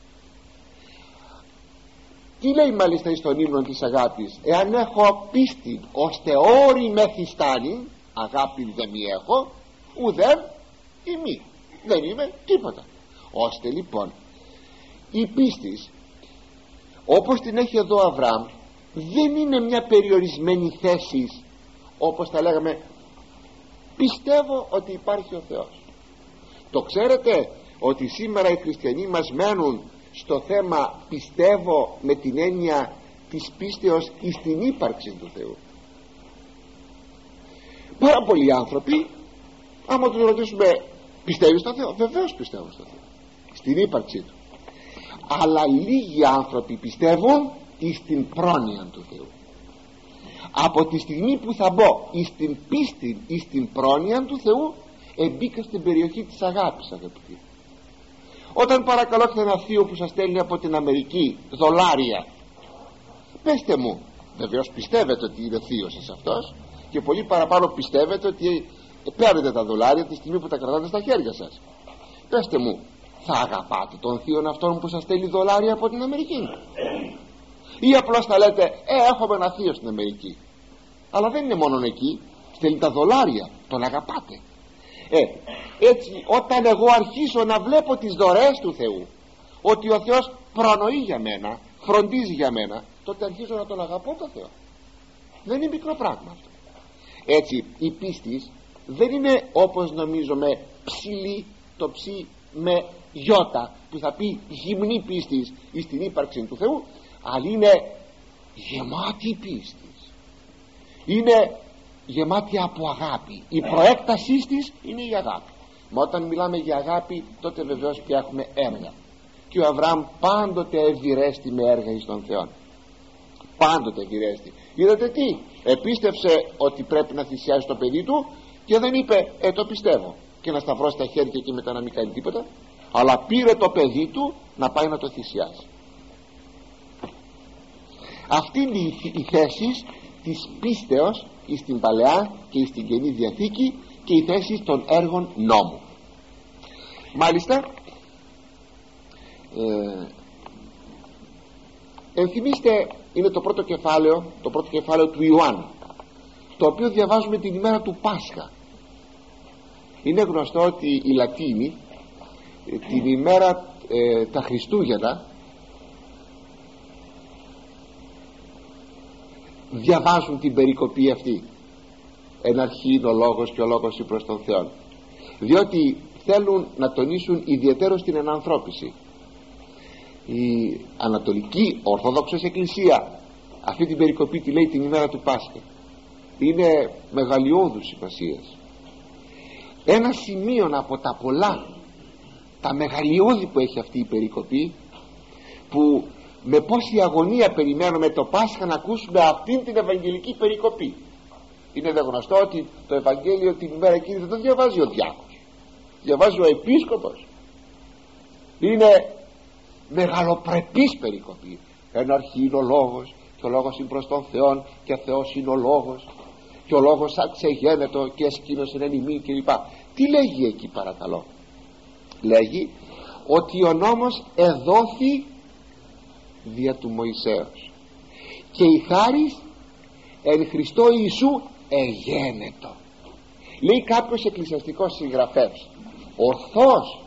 Τι λέει μάλιστα εις τον ύμνο της αγάπης? Εάν έχω πίστη ώστε όρη με θυστάνει, αγάπη δεν μη έχω, ουδέν ημί, δεν είμαι τίποτα. Ώστε λοιπόν η πίστης, όπως την έχει εδώ ο Αβραάμ, δεν είναι μια περιορισμένη θέση, όπως τα λέγαμε πιστεύω ότι υπάρχει ο Θεός. Το ξέρετε ότι σήμερα οι χριστιανοί μας μένουν στο θέμα πιστεύω με την έννοια της πίστεως εις την ύπαρξη του Θεού. Πάρα πολλοί άνθρωποι, άμα τους ρωτήσουμε πιστεύεις στο Θεό? Βεβαίως πιστεύω στο Θεό, στην ύπαρξή του. Αλλά λίγοι άνθρωποι πιστεύουν εις την πρόνοια του Θεού. Από τη στιγμή που θα μπω εις την πίστη, εις την πρόνοια του Θεού, εμπήκα στην περιοχή της αγάπης, αγαπητοί. Όταν παρακαλώ ένα θείο που σας στέλνει από την Αμερική δολάρια, πέστε μου, βεβαίως πιστεύετε ότι είναι θείος σας αυτός, και πολύ παραπάνω πιστεύετε ότι παίρνετε τα δολάρια τη στιγμή που τα κρατάτε στα χέρια σας. Πέστε μου, θα αγαπάτε τον θείον αυτόν που σας στέλνει δολάρια από την Αμερική? Ή απλώς θα λέτε έχουμε ένα θείο στην Αμερική? Αλλά δεν είναι μόνο εκεί, στέλνει τα δολάρια, τον αγαπάτε. Έτσι όταν εγώ αρχίσω να βλέπω τις δωρεές του Θεού, ότι ο Θεός προνοεί για μένα, φροντίζει για μένα, τότε αρχίζω να τον αγαπώ τον Θεό. Δεν είναι μικρό πράγμα αυτό. Έτσι η πίστη δεν είναι όπως νομίζουμε ψηλή, το ψι με γιώτα, που θα πει γυμνή πίστης εις την ύπαρξη του Θεού, αλλά είναι γεμάτη πίστης, είναι γεμάτη από αγάπη. Η προέκτασή της είναι η αγάπη. Μα όταν μιλάμε για αγάπη, τότε βεβαίως πια έχουμε έργα. Και ο Αβραάμ πάντοτε ευηρέστη με έργα εις τον Θεό. Πάντοτε ευηρέστη. Είδατε τι? Επίστευσε ότι πρέπει να θυσιάσει το παιδί του και δεν είπε το πιστεύω και να σταυρώσει τα χέρια και μετά να μην κάνει τίποτα, αλλά πήρε το παιδί του να πάει να το θυσιάσει. Αυτή είναι η θέση της πίστεως στην Παλαιά και στην Καινή Διαθήκη και η θέση των έργων νόμου. Μάλιστα ενθυμίστε, είναι το πρώτο κεφάλαιο του Ιωάννου, το οποίο διαβάζουμε την ημέρα του Πάσχα. Είναι γνωστό ότι οι Λατίνοι την ημέρα τα Χριστούγεννα διαβάζουν την περικοπή αυτή. Εν αρχή είναι ο λόγος και ο λόγος είναι προς τον Θεό, διότι θέλουν να τονίσουν ιδιαίτερως την ενανθρώπιση. Η Ανατολική Ορθόδοξος Εκκλησία αυτή την περικοπή τη λέει την ημέρα του Πάσχα. Είναι μεγαλειώδους σημασίας. Ένα σημείο από τα πολλά, τα μεγαλειώδη που έχει αυτή η περικοπή, που με πόση αγωνία περιμένουμε το Πάσχα να ακούσουμε αυτήν την Ευαγγελική περικοπή. Είναι δε γνωστό ότι το Ευαγγέλιο την ημέρα εκείνη δεν το διαβάζει ο διάκος, διαβάζει ο επίσκοπος. Είναι μεγαλοπρεπής περικοπή. Εν αρχή είναι ο λόγος και ο λόγος είναι προς τον Θεόν και Θεός είναι ο λόγος και ο λόγος αξεγένετο και εσκήνωσεν εν ημί κλπ. Τι λέγει εκεί παρακαλώ? Λέγει ότι ο νόμος εδόθη δια του Μωυσέως και η χάρις εν Χριστώ Ιησού εγένετο. Λέει κάποιος εκκλησιαστικός συγγραφέας, ορθώς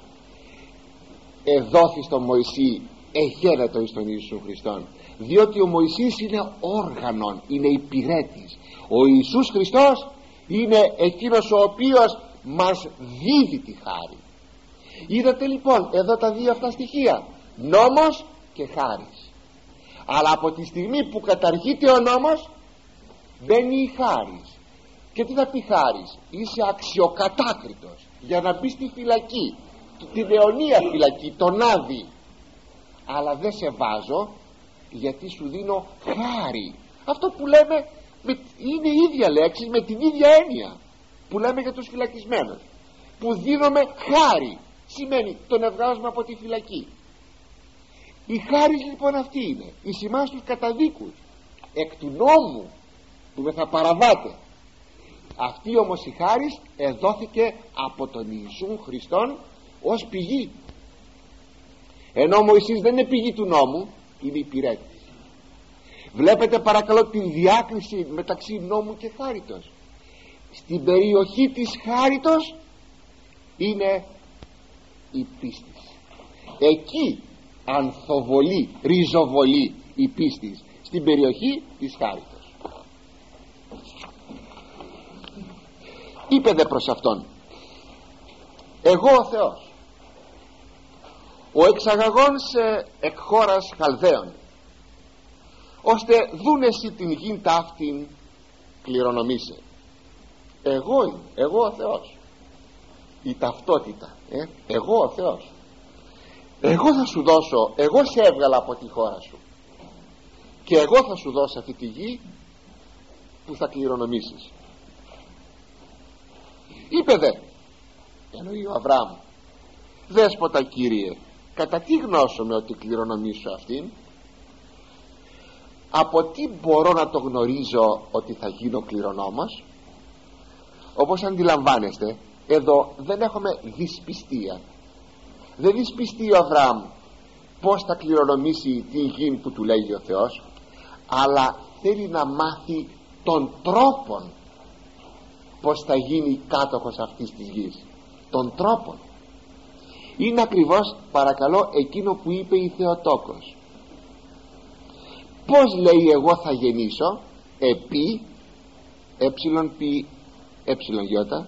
εδόθη στον Μωυσή εγένετο εις τον Ιησού Χριστόν, διότι ο Μωυσής είναι όργανον, είναι υπηρέτης. Ο Ιησούς Χριστός είναι εκείνος ο οποίος μας δίδει τη χάρη. Είδατε λοιπόν εδώ τα δύο αυτά στοιχεία, νόμος και χάρις. Αλλά από τη στιγμή που καταργείται ο νόμος μπαίνει η χάρις. Και τι θα πει χάρις? Είσαι αξιοκατάκριτος για να μπει στη φυλακή, την αιωνία φυλακή, τον Άδη. Αλλά δεν σε βάζω γιατί σου δίνω χάρη. Αυτό που λέμε είναι η ίδια λέξη με την ίδια έννοια που λέμε για τους φυλακισμένους, που δίνουμε χάρη, σημαίνει τον ευγάζουμε από τη φυλακή. Η χάρη λοιπόν αυτή είναι η σημάς τους καταδίκους εκ του νόμου που με θα παραβάτε. Αυτή όμως η χάρις εδόθηκε από τον Ιησού Χριστόν ως πηγή, ενώ ο Μωυσής δεν είναι πηγή του νόμου, είναι υπηρέτης. Βλέπετε παρακαλώ την διάκριση μεταξύ νόμου και χάριτος. Στην περιοχή της χάριτος είναι η πίστη. Εκεί ανθοβολεί, ριζοβολεί η πίστη στην περιοχή της χάριτος. Είπε δε προς αυτόν, εγώ ο Θεός, ο εξαγαγών σε εκ χώρας Χαλδαίων, ώστε δουν εσύ την γην ταύτην κληρονομήσε. Εγώ είμαι, εγώ ο Θεός. Η ταυτότητα, εγώ ο Θεός. Εγώ θα σου δώσω, εγώ σε έβγαλα από τη χώρα σου και εγώ θα σου δώσω αυτή τη γη που θα κληρονομήσεις. Είπε δε, εννοεί ο Αβραάμ, δέσποτα Κύριε, κατά τι γνώσομαι ότι κληρονομήσω αυτήν? Από τι μπορώ να το γνωρίζω ότι θα γίνω κληρονόμος? Όπως αντιλαμβάνεστε, εδώ δεν έχουμε δυσπιστία. Δεν δυσπιστεί ο Αβραάμ πως θα κληρονομήσει την γη που του λέγει ο Θεός, αλλά θέλει να μάθει τον τρόπον πως θα γίνει κάτοχος αυτής της γης. Τον τρόπον. Είναι ακριβώς παρακαλώ εκείνο που είπε η Θεοτόκος. Πως λέει εγώ θα γεννήσω? Επί πι γιώτα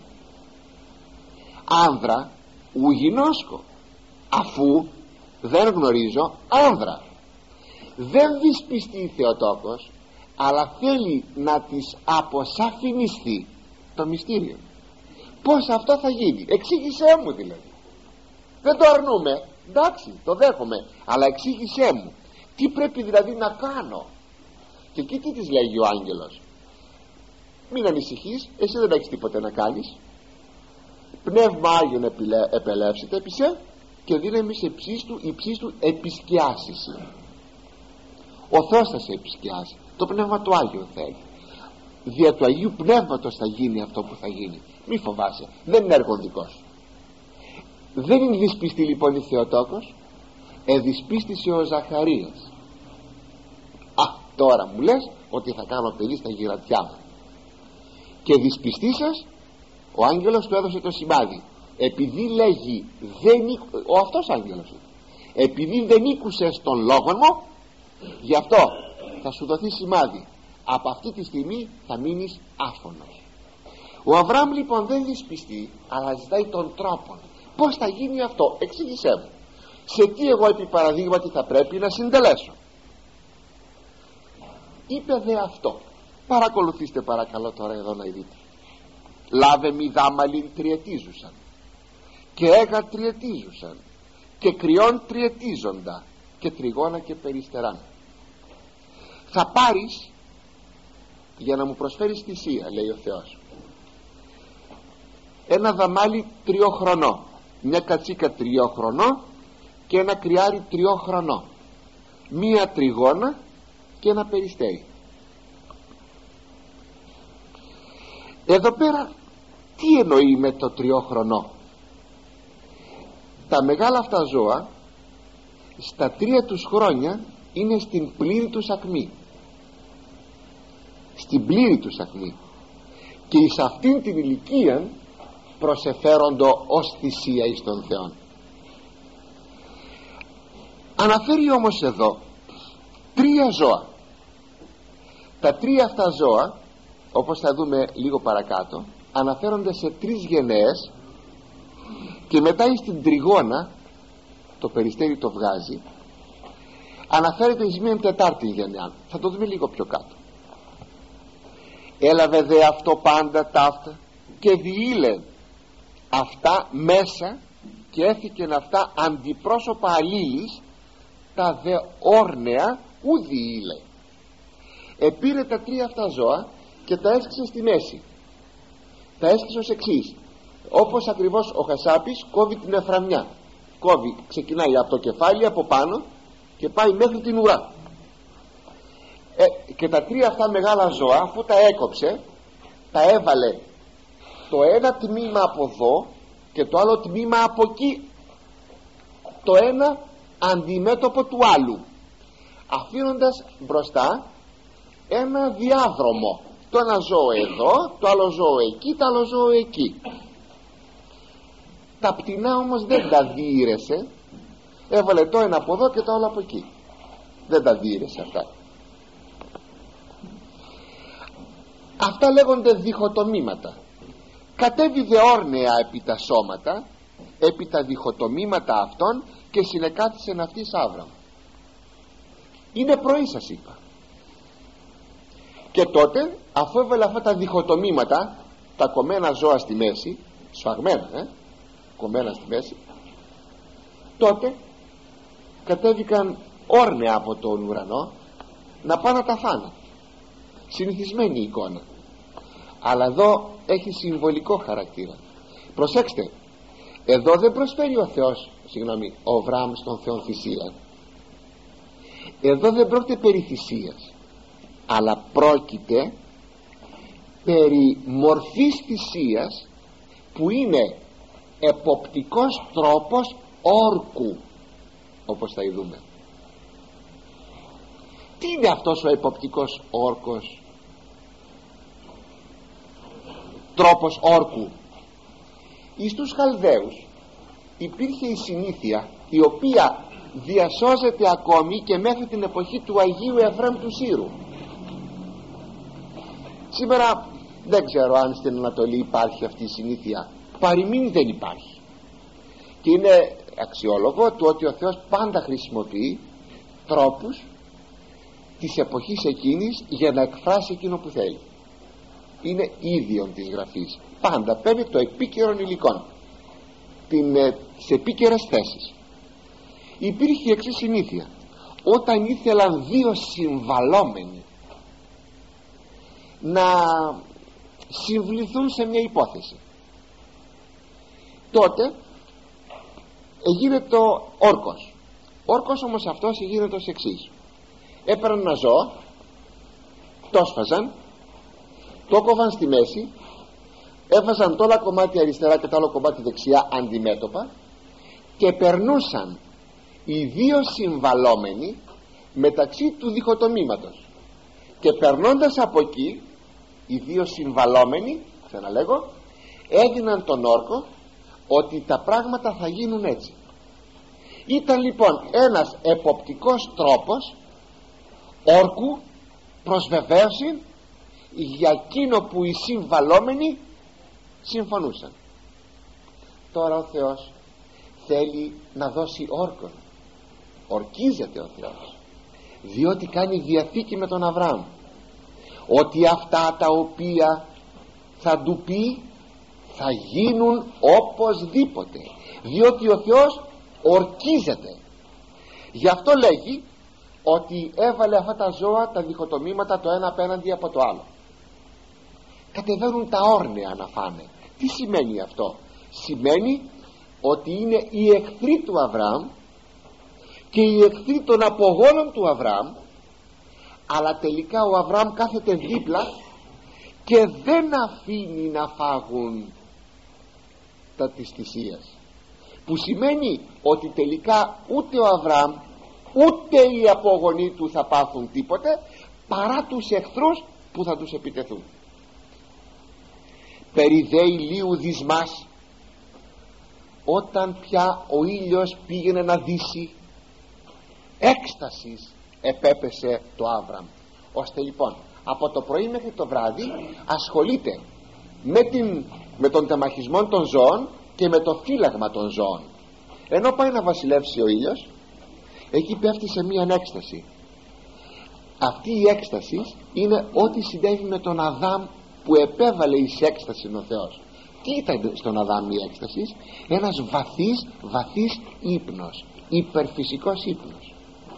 άνδρα ου γινώσκω, αφού δεν γνωρίζω άνδρα. Δεν δυσπιστεί η Θεοτόκος, αλλά θέλει να της αποσαφινιστεί το μυστήριο. Πως αυτό θα γίνει? Εξήγησέ μου δηλαδή. Δεν το αρνούμε, εντάξει, το δέχομαι, αλλά εξήγησέ μου τι πρέπει δηλαδή να κάνω. Και εκεί τι της λέγει ο άγγελος? Μην ανησυχείς, εσύ δεν έχεις τίποτε να κάνεις. Πνεύμα Άγιον επελεύσεται επισέ και δύναμη σε υψίστου επισκιάσιση. Ο Θεός θα σε επισκιάσει, το Πνεύμα του Άγιου θέλει. Δια του Αγίου Πνεύματος θα γίνει αυτό που θα γίνει. Μη φοβάσαι, δεν είναι έργο δικό σου. Δεν είναι δυσπιστή λοιπόν η Θεοτόκος, εδυσπίστησε ο Ζαχαρίας. Τώρα μου λες ότι θα κάνω παιδί στα γυρατιά μου. Και δυσπιστήσας ο άγγελος του έδωσε το σημάδι. Επειδή λέγει ο αυτός άγγελος, επειδή δεν ήκουσες τον λόγο μου, γι' αυτό θα σου δοθεί σημάδι. Από αυτή τη στιγμή θα μείνεις άφωνος. Ο Αβραάμ λοιπόν δεν δυσπιστεί, αλλά ζητάει τον τρόπο. Πως θα γίνει αυτό? Εξήγησέ μου. Σε τι εγώ επί παραδείγματι θα πρέπει να συντελέσω? Είπε δε αυτό. Παρακολουθήστε παρακαλώ τώρα εδώ να δείτε. Λάβε μη δάμαλιν τριετίζουσαν και έγα τριετίζουσαν και κρυών τριετίζοντα και τριγώνα και περιστεράν. Θα πάρεις για να μου προσφέρεις θυσία, λέει ο Θεός, ένα δαμάλι 3 χρονών, μια κατσίκα 3 χρονών και ένα κρυάρι 3 χρονών, μία τριγώνα και ένα περιστέρι. Εδώ πέρα τι εννοεί με το 3 χρονών? Τα μεγάλα αυτά ζώα στα 3 τους χρόνια είναι στην πλήρη τους ακμή, στην πλήρη τους ακμή, και εις αυτήν την ηλικία προσεφέροντο ως θυσία εις τον Θεόν. Αναφέρει όμως εδώ 3 ζώα. Τα 3 αυτά ζώα, όπως θα δούμε λίγο παρακάτω, αναφέρονται σε 3 γενναίες, και μετά στην τριγώνα, το περιστέρι το βγάζει, αναφέρεται εις μία 4η γενεά. Θα το δούμε λίγο πιο κάτω. Έλαβε δε αυτό πάντα ταύτα και διήλε αυτά μέσα και έφυγεν αυτά αντιπρόσωπα αλλήλης, τα δε όρνεα ου διήλε. Επήρε τα 3 αυτά ζώα και τα έσκησε στη μέση. Τα έσκησε ως εξής, όπως ακριβώς ο Χασάπης κόβει την εφραμιά. Κόβει, ξεκινάει από το κεφάλι από πάνω και πάει μέχρι την ουρά. Και τα 3 αυτά μεγάλα ζώα, αφού τα έκοψε, τα έβαλε το ένα τμήμα από εδώ και το άλλο τμήμα από εκεί, το ένα αντιμέτωπο του άλλου, αφήνοντας μπροστά ένα διάδρομο. Το ένα ζώο εδώ, το άλλο ζώο εκεί, το άλλο ζώο εκεί. Τα πτηνά όμως δεν τα διήρεσε, έβαλε το ένα από εδώ και το άλλο από εκεί. Δεν τα διήρεσε αυτά. Αυτά λέγονται διχοτομήματα. Κατέβη δε όρνεα επί τα σώματα, επί τα διχοτομήματα αυτών, και συνεκάθισεν αυτής Άβραμ. Είναι πρωί, σας είπα. Και τότε, αφού έβαλε αυτά τα διχοτομήματα, τα κομμένα ζώα στη μέση, σφαγμένα, κομμένα στη μέση, τότε κατέβηκαν όρνεα από τον ουρανό να πάνε να τα φάνε. Συνηθισμένη εικόνα, αλλά εδώ έχει συμβολικό χαρακτήρα. Προσέξτε, εδώ δεν προσφέρει ο Θεός, ο Αβραάμ στον Θεό θυσία. Εδώ δεν πρόκειται περί θυσίας, αλλά πρόκειται περί μορφής θυσίας, που είναι εποπτικός τρόπος όρκου, όπως θα ειδούμε. Τι είναι αυτός ο εποπτικός όρκος, τρόπος όρκου? Εις τους Χαλδαίους υπήρχε η συνήθεια, η οποία διασώζεται ακόμη και μέχρι την εποχή του Αγίου Εφραίμ του Σύρου. Σήμερα δεν ξέρω αν στην Ανατολή υπάρχει αυτή η συνήθεια, παροιμήν δεν υπάρχει, και είναι αξιόλογο του ότι ο Θεός πάντα χρησιμοποιεί τρόπους της εποχής εκείνης για να εκφράσει εκείνο που θέλει. Είναι ίδιον της γραφής, πάντα παίρνει το επίκαιρον υλικόν, τις επίκαιρες θέσεις. Υπήρχε η εξής συνήθεια: όταν ήθελαν 2 συμβαλόμενοι να συμβληθούν σε μια υπόθεση, τότε γίνεται ο όρκος. Όρκος όμως αυτός γίνεται ως εξής: έπαιρναν ένα ζώο, το σφαζαν, το κόβαν στη μέση, έβαζαν το ένα κομμάτι αριστερά και το άλλο κομμάτι δεξιά αντιμέτωπα, και περνούσαν οι 2 συμβαλόμενοι μεταξύ του διχοτομήματος, και περνώντας από εκεί οι 2 συμβαλόμενοι, ξαναλέγω, έδιναν τον όρκο ότι τα πράγματα θα γίνουν έτσι. Ήταν λοιπόν ένας εποπτικός τρόπος όρκου προσβεβαίωση για εκείνο που οι συμβαλόμενοι συμφωνούσαν. Τώρα ο Θεός θέλει να δώσει όρκον, ορκίζεται ο Θεός, διότι κάνει διαθήκη με τον Αβραάμ ότι αυτά τα οποία θα του πει θα γίνουν οπωσδήποτε, διότι ο Θεός ορκίζεται. Γι' αυτό λέγει ότι έβαλε αυτά τα ζώα, τα διχοτομήματα, το ένα απέναντι από το άλλο. Κατεβαίνουν τα όρνεα να φάνε. Τι σημαίνει αυτό? Σημαίνει ότι είναι οι εχθροί του Αβραάμ και οι εχθροί των απογόνων του Αβραάμ, αλλά τελικά ο Αβραάμ κάθεται δίπλα και δεν αφήνει να φάγουν τα της θυσίας, που σημαίνει ότι τελικά ούτε ο Αβραάμ ούτε οι απογονοί του θα πάθουν τίποτε, παρά τους εχθρούς που θα τους επιτεθούν. Περί δε ηλίου δυσμάς, όταν πια ο ήλιος πήγαινε να δύσει, έκστασης επέπεσε το Άβραμ, ώστε λοιπόν από το πρωί μέχρι το βράδυ ασχολείται με τον τεμαχισμό των ζώων και με το φύλαγμα των ζώων. Ενώ πάει να βασιλεύσει ο ήλιος, εκεί πέφτει σε μία έκσταση. Αυτή η έκσταση είναι ό,τι συνέβη με τον Αδάμ που επέβαλε εις έκσταση ο Θεός. Τι ήταν στον Αδάμ η έκσταση? Ένας βαθύς ύπνος, υπερφυσικός ύπνος.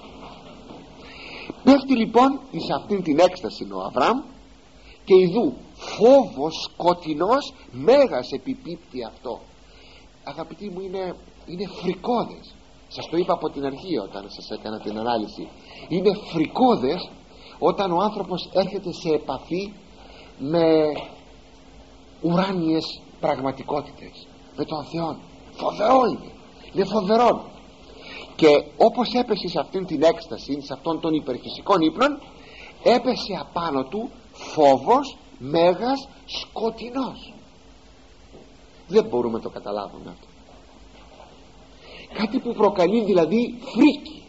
Πέφτει λοιπόν εις αυτήν την έκσταση ο Αβραάμ και ειδού φόβος σκοτεινός μέγας επιπίπτει αυτό. Αγαπητοί μου, είναι φρικώδες. Σας το είπα από την αρχή όταν σας έκανα την ανάλυση. Είναι φρικώδες όταν ο άνθρωπος έρχεται σε επαφή με ουράνιες πραγματικότητες, με τον Θεό. Φοβερό είναι φοβερό. Και όπως έπεσε σε αυτήν την έκσταση, σε αυτόν τον υπερφυσικών ύπνων, έπεσε απάνω του φόβος μέγας σκοτεινός. Δεν μπορούμε να το καταλάβουμε αυτό. Κάτι που προκαλεί δηλαδή φρίκη.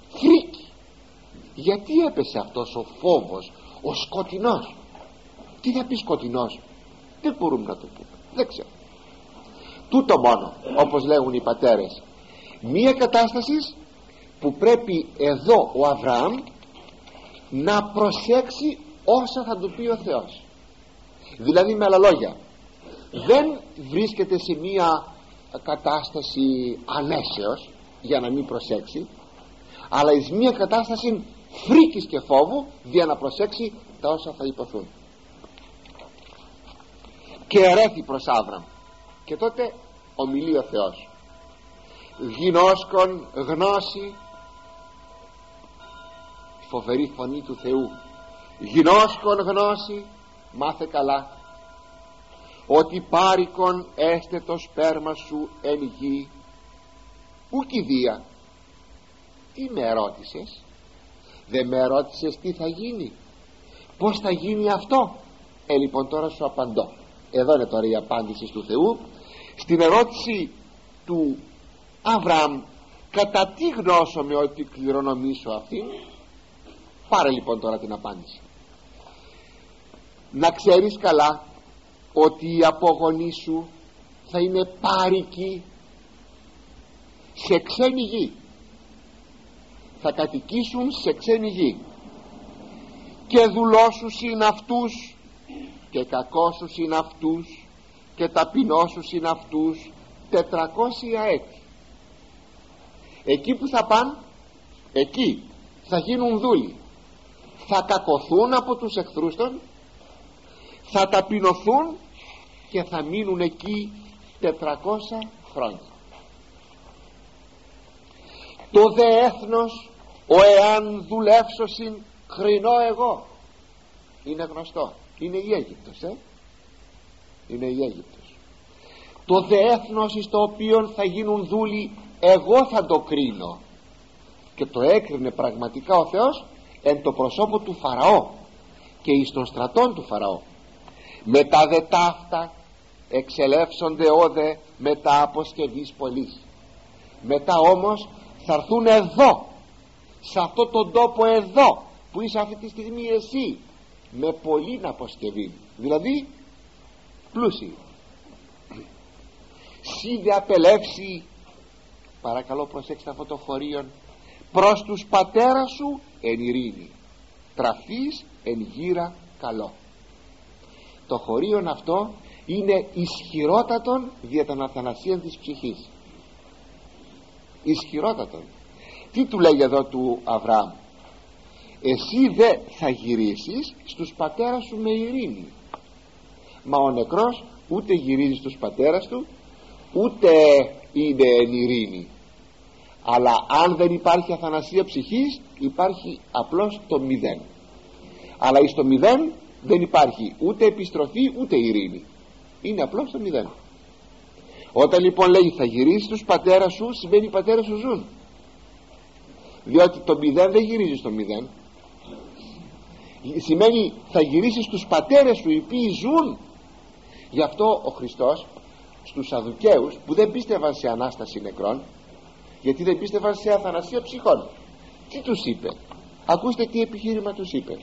Γιατί έπεσε αυτός ο φόβος, ο σκοτεινός? Τι θα πει σκοτεινός? Δεν μπορούμε να το πούμε, δεν ξέρω. Τούτο μόνο, όπως λέγουν οι πατέρες, μία κατάσταση που πρέπει εδώ ο Αβραάμ να προσέξει όσα θα του πει ο Θεός. Δηλαδή, με άλλα λόγια, δεν βρίσκεται σε μία κατάσταση ανέσεως για να μην προσέξει, αλλά εις μία κατάσταση φρίκης και φόβου για να προσέξει τα όσα θα υποθούν. Και ερέθη προς Άβραμ, και τότε ομιλεί ο Θεός: γινώσκον γνώση, φοβερή φωνή του Θεού, γινώσκον γνώση, μάθε καλά, ότι πάρικον έστε το σπέρμα σου εν γη, ουκ ιδία. Τι με ερώτησες? Δεν με ερώτησες τι θα γίνει, πως θα γίνει αυτό? Λοιπόν, τώρα σου απαντώ. Εδώ είναι τώρα η απάντηση του Θεού στην ερώτηση του Αβραάμ: κατά τι γνώσομαι ότι κληρονομήσω αυτήν? Πάρε λοιπόν τώρα την απάντηση. Να ξέρεις καλά ότι οι απογονοί σου θα είναι πάρικοι σε ξένη γη, θα κατοικήσουν σε ξένη γη, και δουλώσουσιν αυτούς και κακώσουσιν αυτούς και ταπεινώσουσιν αυτούς 400 έτη. Εκεί που θα πάνε, εκεί θα γίνουν δούλοι, θα κακωθούν από τους εχθρούς των, θα ταπεινωθούν και θα μείνουν εκεί 400 χρόνια. Το δε έθνος ο εάν δουλεύσωσιν κρινώ εγώ. Είναι γνωστό, είναι η Αίγυπτος, είναι η Αίγυπτος. Το δε έθνος εις το οποίο θα γίνουν δούλοι εγώ θα το κρίνω. Και το έκρινε πραγματικά ο Θεός εν το προσώπο του Φαραώ και εις των στρατών του Φαραώ. Μετά δε ταύτα εξελεύσονται όδε μετά αποσκευής πολλής. Μετά όμως θα έρθουν εδώ, σε αυτό τον τόπο εδώ που είσαι αυτή τη στιγμή εσύ με πολλήν αποσκευή, δηλαδή πλούσιοι. Σύ δε απελεύσει, παρακαλώ προσέξτε αυτό το χωρίον, προς τους πατέρας σου εν ειρήνη, τραφείς εν γύρα καλό. Το χωρίον αυτό είναι ισχυρότατον δια των αθανασίων της ψυχής. Ισχυρότατον. Τι του λέει εδώ του Αβραάμ? Εσύ δε θα γυρίσεις στους πατέρας σου με ειρήνη. Μα ο νεκρός ούτε γυρίζει στους πατέρας του, ούτε είναι εν ειρήνη. Αλλά αν δεν υπάρχει αθανασία ψυχής, υπάρχει απλώς το μηδέν. Αλλά εις το μηδέν δεν υπάρχει ούτε επιστροφή ούτε ειρήνη. Είναι απλώς το μηδέν. Όταν λοιπόν λέει θα γυρίσεις στους πατέρας σου, σημαίνει οι πατέρας σου ζουν. Διότι το μηδέν δεν γυρίζει στο μηδέν. Σημαίνει θα γυρίσεις στους πατέρες σου οι οποίοι ζουν. Γι' αυτό ο Χριστός στους Σαδουκαίους που δεν πίστευαν σε Ανάσταση νεκρών, γιατί δεν πίστευαν σε αθανασία ψυχών, τι τους είπε? Ακούστε τι επιχείρημα τους είπε.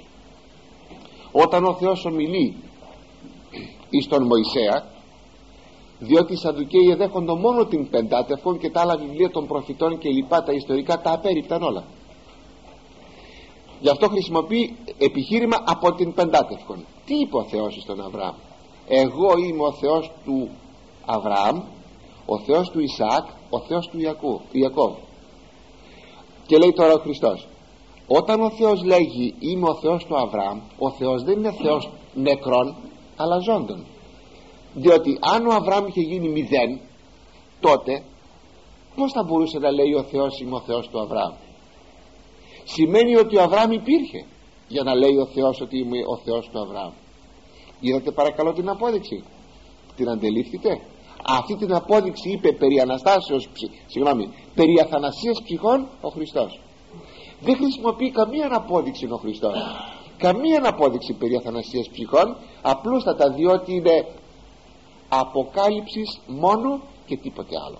Όταν ο Θεός ομιλεί εις τον Μωυσέα, διότι οι Σαδουκαίοι εδέχονται μόνο την Πεντάτευκον και τα άλλα βιβλία των προφητών και λοιπά, τα ιστορικά τα απέριπταν όλα. Γι' αυτό χρησιμοποιεί επιχείρημα από την Πεντάτευκον. Τι είπε ο Θεός στον Αβραάμ? Εγώ είμαι ο Θεός του Αβραάμ, ο Θεός του Ισαάκ, ο Θεός του Ιακώβ. Και λέει τώρα ο Χριστός, όταν ο Θεός λέγει είμαι ο Θεός του Αβραάμ, ο Θεός δεν είναι Θεός νεκρών αλλά ζώντων. Διότι αν ο Αβραάμ είχε γίνει μηδέν, τότε πως θα μπορούσε να λέει ο Θεός είμαι ο Θεός του Αβραάμ? Σημαίνει ότι ο Αβραάμ υπήρχε για να λέει ο Θεός ότι είμαι ο Θεός του Αβραάμ. Είδατε παρακαλώ την απόδειξη? Την αντελήφθητε? Αυτή την απόδειξη είπε περί Αναστάσεως, περί αθανασίας ψυχών ο Χριστός. Δεν χρησιμοποιεί καμία απόδειξη ο Χριστός, καμία απόδειξη περί αθανασίας ψυχών, απλούστατα διότι είναι αποκάλυψης μόνο και τίποτε άλλο.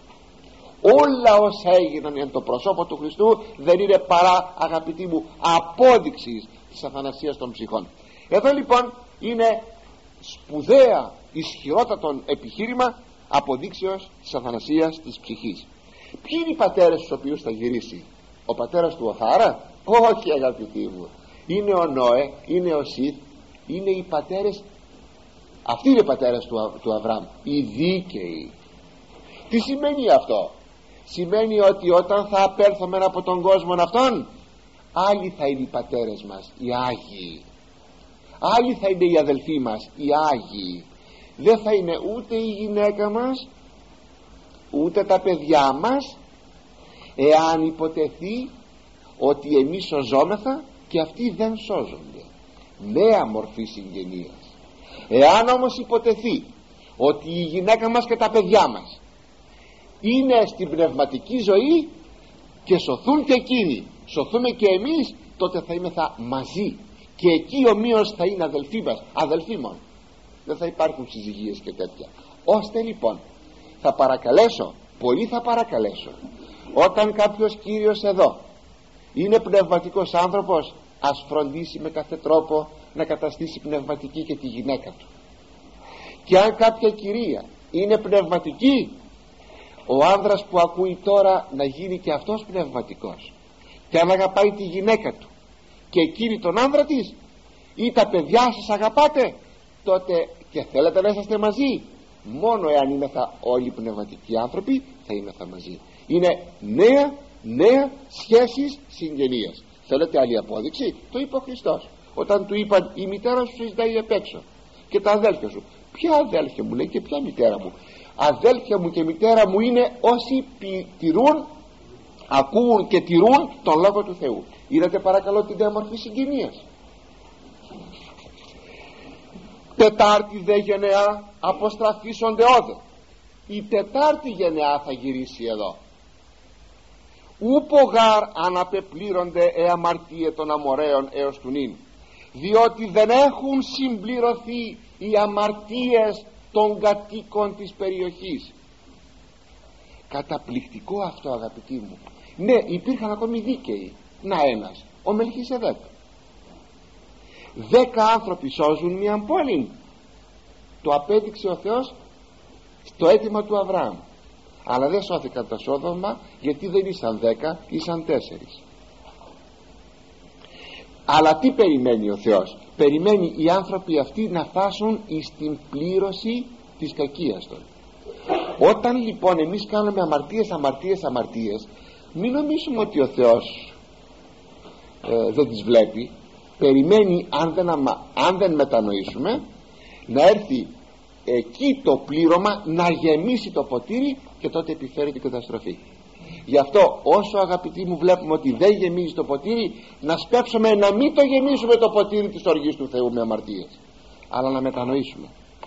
Όλα όσα έγιναν εν το προσώπο του Χριστού δεν είναι παρά, αγαπητοί μου, απόδειξη της αθανασίας των ψυχών. Εδώ λοιπόν είναι σπουδαία, ισχυρότατον επιχείρημα αποδείξεως της αθανασίας της ψυχής. Ποιοι είναι οι πατέρες στους οποίους θα γυρίσει? Ο πατέρας του Οθάρα? Όχι αγαπητοί μου, είναι ο Νόε, είναι ο Σιθ, είναι οι πατέρες, αυτοί είναι οι πατέρες του Αβραάμ, οι δίκαιοι. Τι σημαίνει αυτό? Σημαίνει ότι όταν θα απέλθουμε από τον κόσμο αυτόν, άλλοι θα είναι οι πατέρες μας, οι Άγιοι, άλλοι θα είναι οι αδελφοί μας, οι Άγιοι. Δεν θα είναι ούτε η γυναίκα μας ούτε τα παιδιά μας, εάν υποτεθεί ότι εμείς σωζόμεθα και αυτοί δεν σώζονται. Νέα μορφή συγγενείας. Εάν όμως υποτεθεί ότι η γυναίκα μας και τα παιδιά μας είναι στην πνευματική ζωή και σωθούν και εκείνοι, σωθούμε και εμείς, τότε θα είμεθα μαζί και εκεί ομοίως θα είναι αδελφοί μας, αδελφοί μόνο. Δεν θα υπάρχουν συζυγίες και τέτοια. Ώστε λοιπόν θα παρακαλέσω, πολύ θα παρακαλέσω, όταν κάποιος κύριος εδώ είναι πνευματικός άνθρωπος, ας φροντίσει με κάθε τρόπο να καταστήσει πνευματική και τη γυναίκα του. Και αν κάποια κυρία είναι πνευματική, ο άνδρας που ακούει τώρα να γίνει και αυτός πνευματικός, και αν αγαπάει τη γυναίκα του και εκείνη τον άνδρα της, ή τα παιδιά σας αγαπάτε, τότε και θέλετε να είσαστε μαζί, μόνο εάν είμεθα όλοι πνευματικοί άνθρωποι θα είμεθα μαζί. Είναι νέα σχέσεις συγγενείας. Θέλετε άλλη απόδειξη? Το είπε ο Χριστός όταν του είπαν η μητέρα σου συζητάει απ' έξω και τα αδέλφια σου. Ποια αδέλφια μου? Λέει, και ποια μητέρα μου? Αδέλφια μου και μητέρα μου είναι όσοι τηρούν, ακούουν και τηρούν τον Λόγο του Θεού. Είδατε παρακαλώ την νέα μορφή συγγενείας. Τετάρτη δε γενεά αποστραφήσονται όδε. Η τετάρτη γενεά θα γυρίσει εδώ. Ούπο γάρ αναπεπλήρονται αμαρτίε των αμοραίων έως του νυν, διότι δεν έχουν συμπληρωθεί οι αμαρτίες των κατοίκων της περιοχής. Καταπληκτικό αυτό αγαπητοί μου. Ναι, υπήρχαν ακόμη δίκαιοι. Να ένας, ο Μελχισεδέκ. 10 άνθρωποι σώζουν μια πόλη. Το απέδειξε ο Θεός στο αίτημα του Αβραάμ. Αλλά δεν σώθηκαν τα Σόδομα, γιατί δεν ήσαν 10, ήσαν 4. Αλλά τι περιμένει ο Θεός? Περιμένει οι άνθρωποι αυτοί να φτάσουν στην πλήρωση της κακίας των. Όταν λοιπόν εμείς κάνουμε αμαρτίες, μην νομίζουμε ότι ο Θεός δεν τις βλέπει. Περιμένει, αν δεν μετανοήσουμε, να έρθει εκεί το πλήρωμα, να γεμίσει το ποτήρι, και τότε επιφέρει την καταστροφή. Γι' αυτό όσο, αγαπητοί μου, βλέπουμε ότι δεν γεμίζει το ποτήρι, να σπεύσουμε να μην το γεμίσουμε το ποτήρι της οργής του Θεού με αμαρτίες, αλλά να μετανοήσουμε.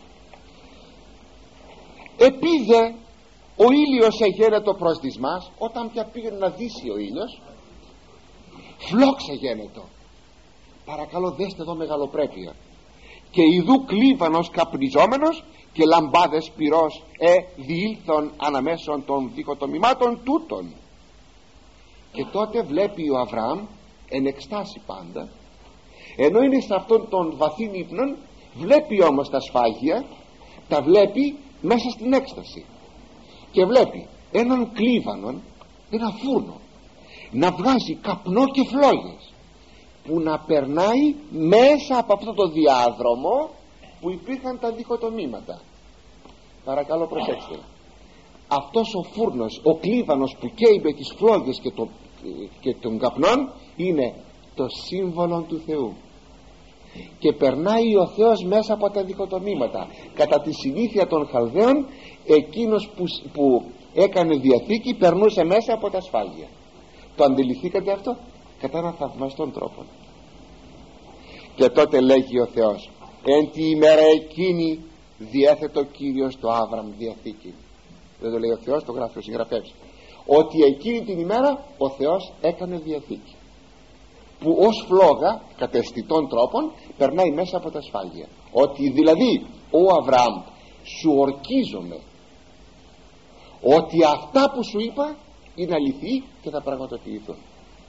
Επίδε ο ήλιος εγένετο προς της μας. Όταν πια πήγε να δύσει ο ήλιος, φλόξε γένετο. Παρακαλώ, δέστε εδώ μεγαλοπρέπεια. Και ιδού κλίβανος καπνιζόμενος και λαμπάδες πυρός διήλθον αναμέσων των διχοτομημάτων τούτων. Και τότε βλέπει ο Αβραάμ εν εκστάσει πάντα, ενώ είναι σε αυτόν τον βαθύν ύπνον, βλέπει όμως τα σφάγια, τα βλέπει μέσα στην έκσταση, και βλέπει έναν κλίβανον, ένα φούρνο, να βγάζει καπνό και φλόγες, που να περνάει μέσα από αυτό το διάδρομο που υπήρχαν τα διχοτομήματα. Παρακαλώ, προσέξτε. Αυτός ο φούρνος, ο κλίβανος που καίει με τις φλόγες και των καπνών, είναι το σύμβολο του Θεού, και περνάει ο Θεός μέσα από τα διχοτομήματα. Κατά τη συνήθεια των Χαλδαίων, εκείνος που έκανε διαθήκη περνούσε μέσα από τα σφάγια. Το αντιληφθήκατε αυτό? Κατά έναν θαυμαστόν τρόπο. Και τότε λέγει ο Θεός: εν τη ημέρα εκείνη διέθετο Κύριος το Άβραμ διαθήκη. Δεν το λέει ο Θεός, το γράφει ο συγγραφέας, ότι εκείνη την ημέρα ο Θεός έκανε διαθήκη, που ως φλόγα κατ' αισθητών τρόπων περνάει μέσα από τα σφάγια. Ότι δηλαδή ο Αβραάμ, σου ορκίζομαι ότι αυτά που σου είπα είναι αληθή και θα πραγματοποιηθούν.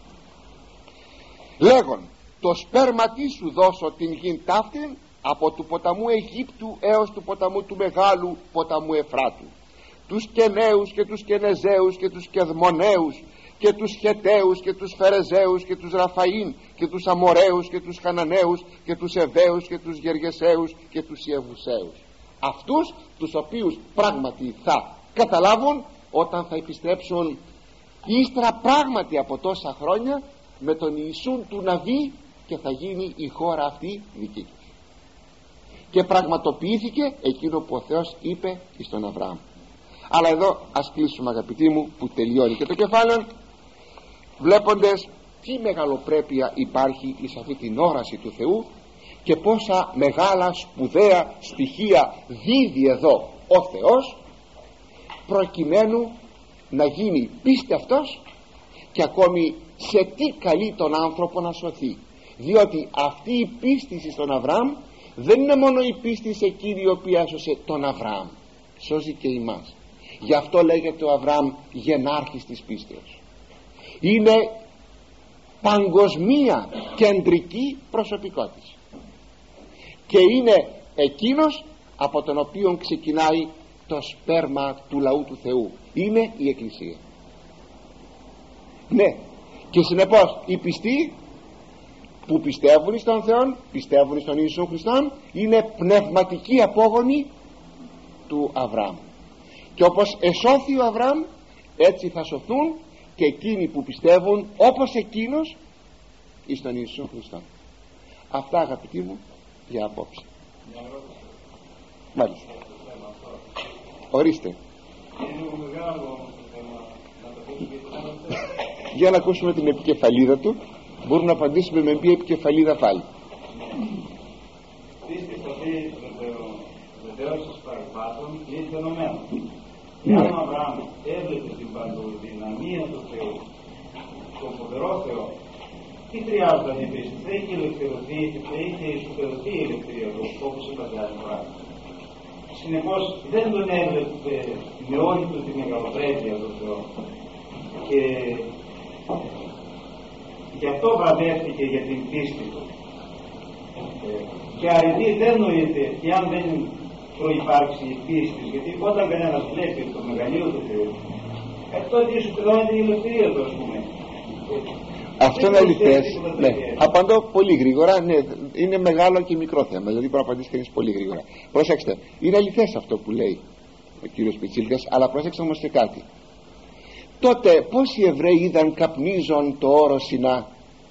Λέγον, το σπέρμα τι σου δώσω την γην ταύτην, από του ποταμού Αιγύπτου έως του ποταμού του μεγάλου ποταμού Εφράτου, τους Κεναίους και τους Κενεζαίους και τους Κεδμοναίους και τους Χεταίους και τους Φερεζαίους και τους Ραφαΐν και τους Αμοραίους και τους Χαναναίους και τους Εβαίους και τους Γεργεσαίους και τους Ιεβουσαίους, αυτούς τους οποίους πράγματι θα καταλάβουν όταν θα επιστρέψουν ύστερα πράγματι από τόσα χρόνια με τον Ιησούν του Ναβί, και θα γίνει η χώρα αυτή δική τους. Και πραγματοποιήθηκε εκείνο που ο Θεός είπε στον Αβραάμ. Αλλά εδώ ας κλείσουμε, αγαπητοί μου, που τελειώνει και το κεφάλαιο, βλέποντες τι μεγαλοπρέπεια υπάρχει εις αυτή την όραση του Θεού και πόσα μεγάλα σπουδαία στοιχεία δίδει εδώ ο Θεός, προκειμένου να γίνει πίστευτος και ακόμη σε τι καλεί τον άνθρωπο να σωθεί. Διότι αυτή η πίστη στον Αβραάμ δεν είναι μόνο η πίστη σε εκείνη η οποία έσωσε τον Αβραάμ, σώζει και εμάς. Γι' αυτό λέγεται ο Αβραάμ γενάρχης της πίστεως. Είναι παγκοσμία κεντρική προσωπικότητα και είναι εκείνος από τον οποίο ξεκινάει το σπέρμα του λαού του Θεού. Είναι η Εκκλησία. Ναι, και συνεπώς οι πιστοί που πιστεύουν στον Θεό, πιστεύουν στον Ιησού Χριστόν, είναι πνευματικοί απόγονοι του Αβραάμ. Και όπως εσώθη ο Αβραάμ, έτσι θα σωθούν και εκείνοι που πιστεύουν όπως εκείνος εις τον Ιησού Χριστόν. Αυτά, αγαπητοί μου, για απόψε. Μάλιστα. Ορίστε. Για να ακούσουμε την επικεφαλίδα του. Μπορούμε να απαντήσουμε με ποια επικεφαλίδα πάλι. Πίστη βεβαίωσης παρεμβάτων είναι φαινομένο. Εάν ο Αβραάμ έβλεπε την παντοδυναμία του Θεού, τον φοβερό Θεό, τι χρειάζεται να πίστη? Θα είχε ελευθερωθεί, θα είχε ισοπεδωθεί η ελευθερία του, όπως είπατε άλλη φορά. Συνεπώς δεν τον έβλεπε με όλη του τη μεγαλοπρέπεια του Θεού, και γι' αυτό βραβεύτηκε για την πίστη του. Και αρετή δεν νοείται εάν δεν προϋπάρξει η πίστη, γιατί όταν κανένας βλέπει το μεγαλείο του Θεού, τότε σου πληρώνεται η ελευθερία του, ας πούμε. Αυτό είναι αληθές. Ναι. Απαντώ πολύ γρήγορα. Ναι, είναι μεγάλο και μικρό θέμα, δηλαδή μπορεί να απαντήσει κανείς πολύ γρήγορα. Προσέξτε, είναι αληθές αυτό που λέει ο κύριος Πιτσίλικας, αλλά προσέξτε όμως και κάτι. Τότε πόσοι Εβραίοι είδαν καπνίζον το όρο Σινά,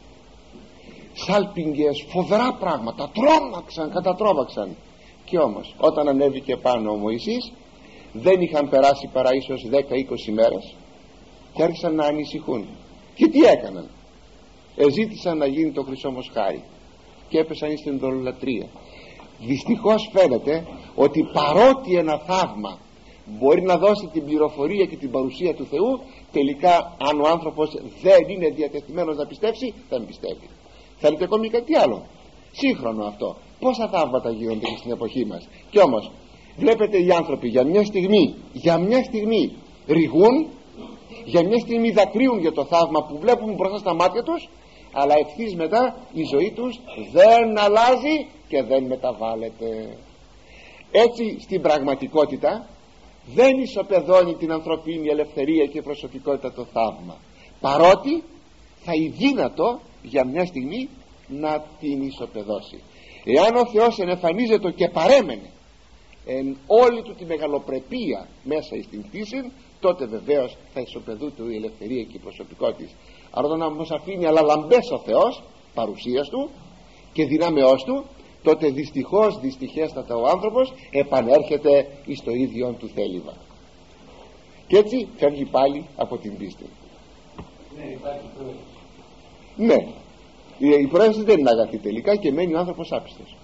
σάλπιγγες, φοβερά πράγματα, τρόμαξαν, κατατρόμαξαν. Και όμως όταν ανέβηκε πάνω ο Μωυσής, δεν είχαν περάσει παρά ίσως 10-20 μέρες και άρχισαν να ανησυχούν. Και τι έκαναν? Ζήτησαν να γίνει το χρυσό μοσχάρι και έπεσαν στην ειδωλολατρία. Δυστυχώς φαίνεται ότι παρότι ένα θαύμα μπορεί να δώσει την πληροφορία και την παρουσία του Θεού, τελικά αν ο άνθρωπος δεν είναι διατεθειμένος να πιστέψει, δεν πιστεύει. Θέλετε ακόμη κάτι άλλο σύγχρονο αυτό? Πόσα θαύματα γίνονται και στην εποχή μας. Και όμως βλέπετε οι άνθρωποι για μια στιγμή ρηγούν, για μια στιγμή δακρύουν για το θαύμα που βλέπουν μπροστά στα μάτια τους, αλλά ευθύς μετά η ζωή τους δεν αλλάζει και δεν μεταβάλλεται. Έτσι στην πραγματικότητα δεν ισοπεδώνει την ανθρωπίνη ελευθερία και προσωπικότητα το θαύμα, παρότι θα είναι δύνατο για μια στιγμή να την ισοπεδώσει. Εάν ο Θεός εμφανίζεται και παρέμενε εν όλη του τη μεγαλοπρεπία μέσα στην φύση, τότε βεβαίως θα ισοπεδούται η ελευθερία και η προσωπικότητα. Αλλά όταν όμως αφήνει αλλά λαμπές ο Θεός παρουσίας του και δυνάμεώς του, τότε δυστυχέστατα ο άνθρωπος επανέρχεται εις το ίδιο του θέλημα και έτσι φεύγει πάλι από την πίστη. Ναι, υπάρχει πρόεδρος. Ναι, η πρόεδρος δεν είναι αγαθή τελικά και μένει ο άνθρωπος άπιστος.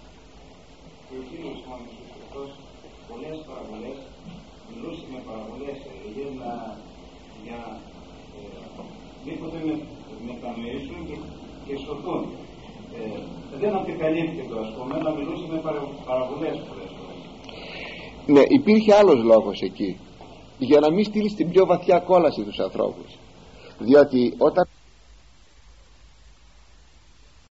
Και ο Κύριος ο Ιησούς Χριστός πολλές παραβολές μιλούσε με παραβολές για μήποτε μετανοήσουν και σωθούν. Δεν αποκαλύφθηκε το, ας πούμε, να μιλούσε με παραβολές πολλές φορές. Ναι, υπήρχε άλλος λόγος εκεί, για να μην στείλει στην πιο βαθιά κόλαση τους ανθρώπους, διότι όταν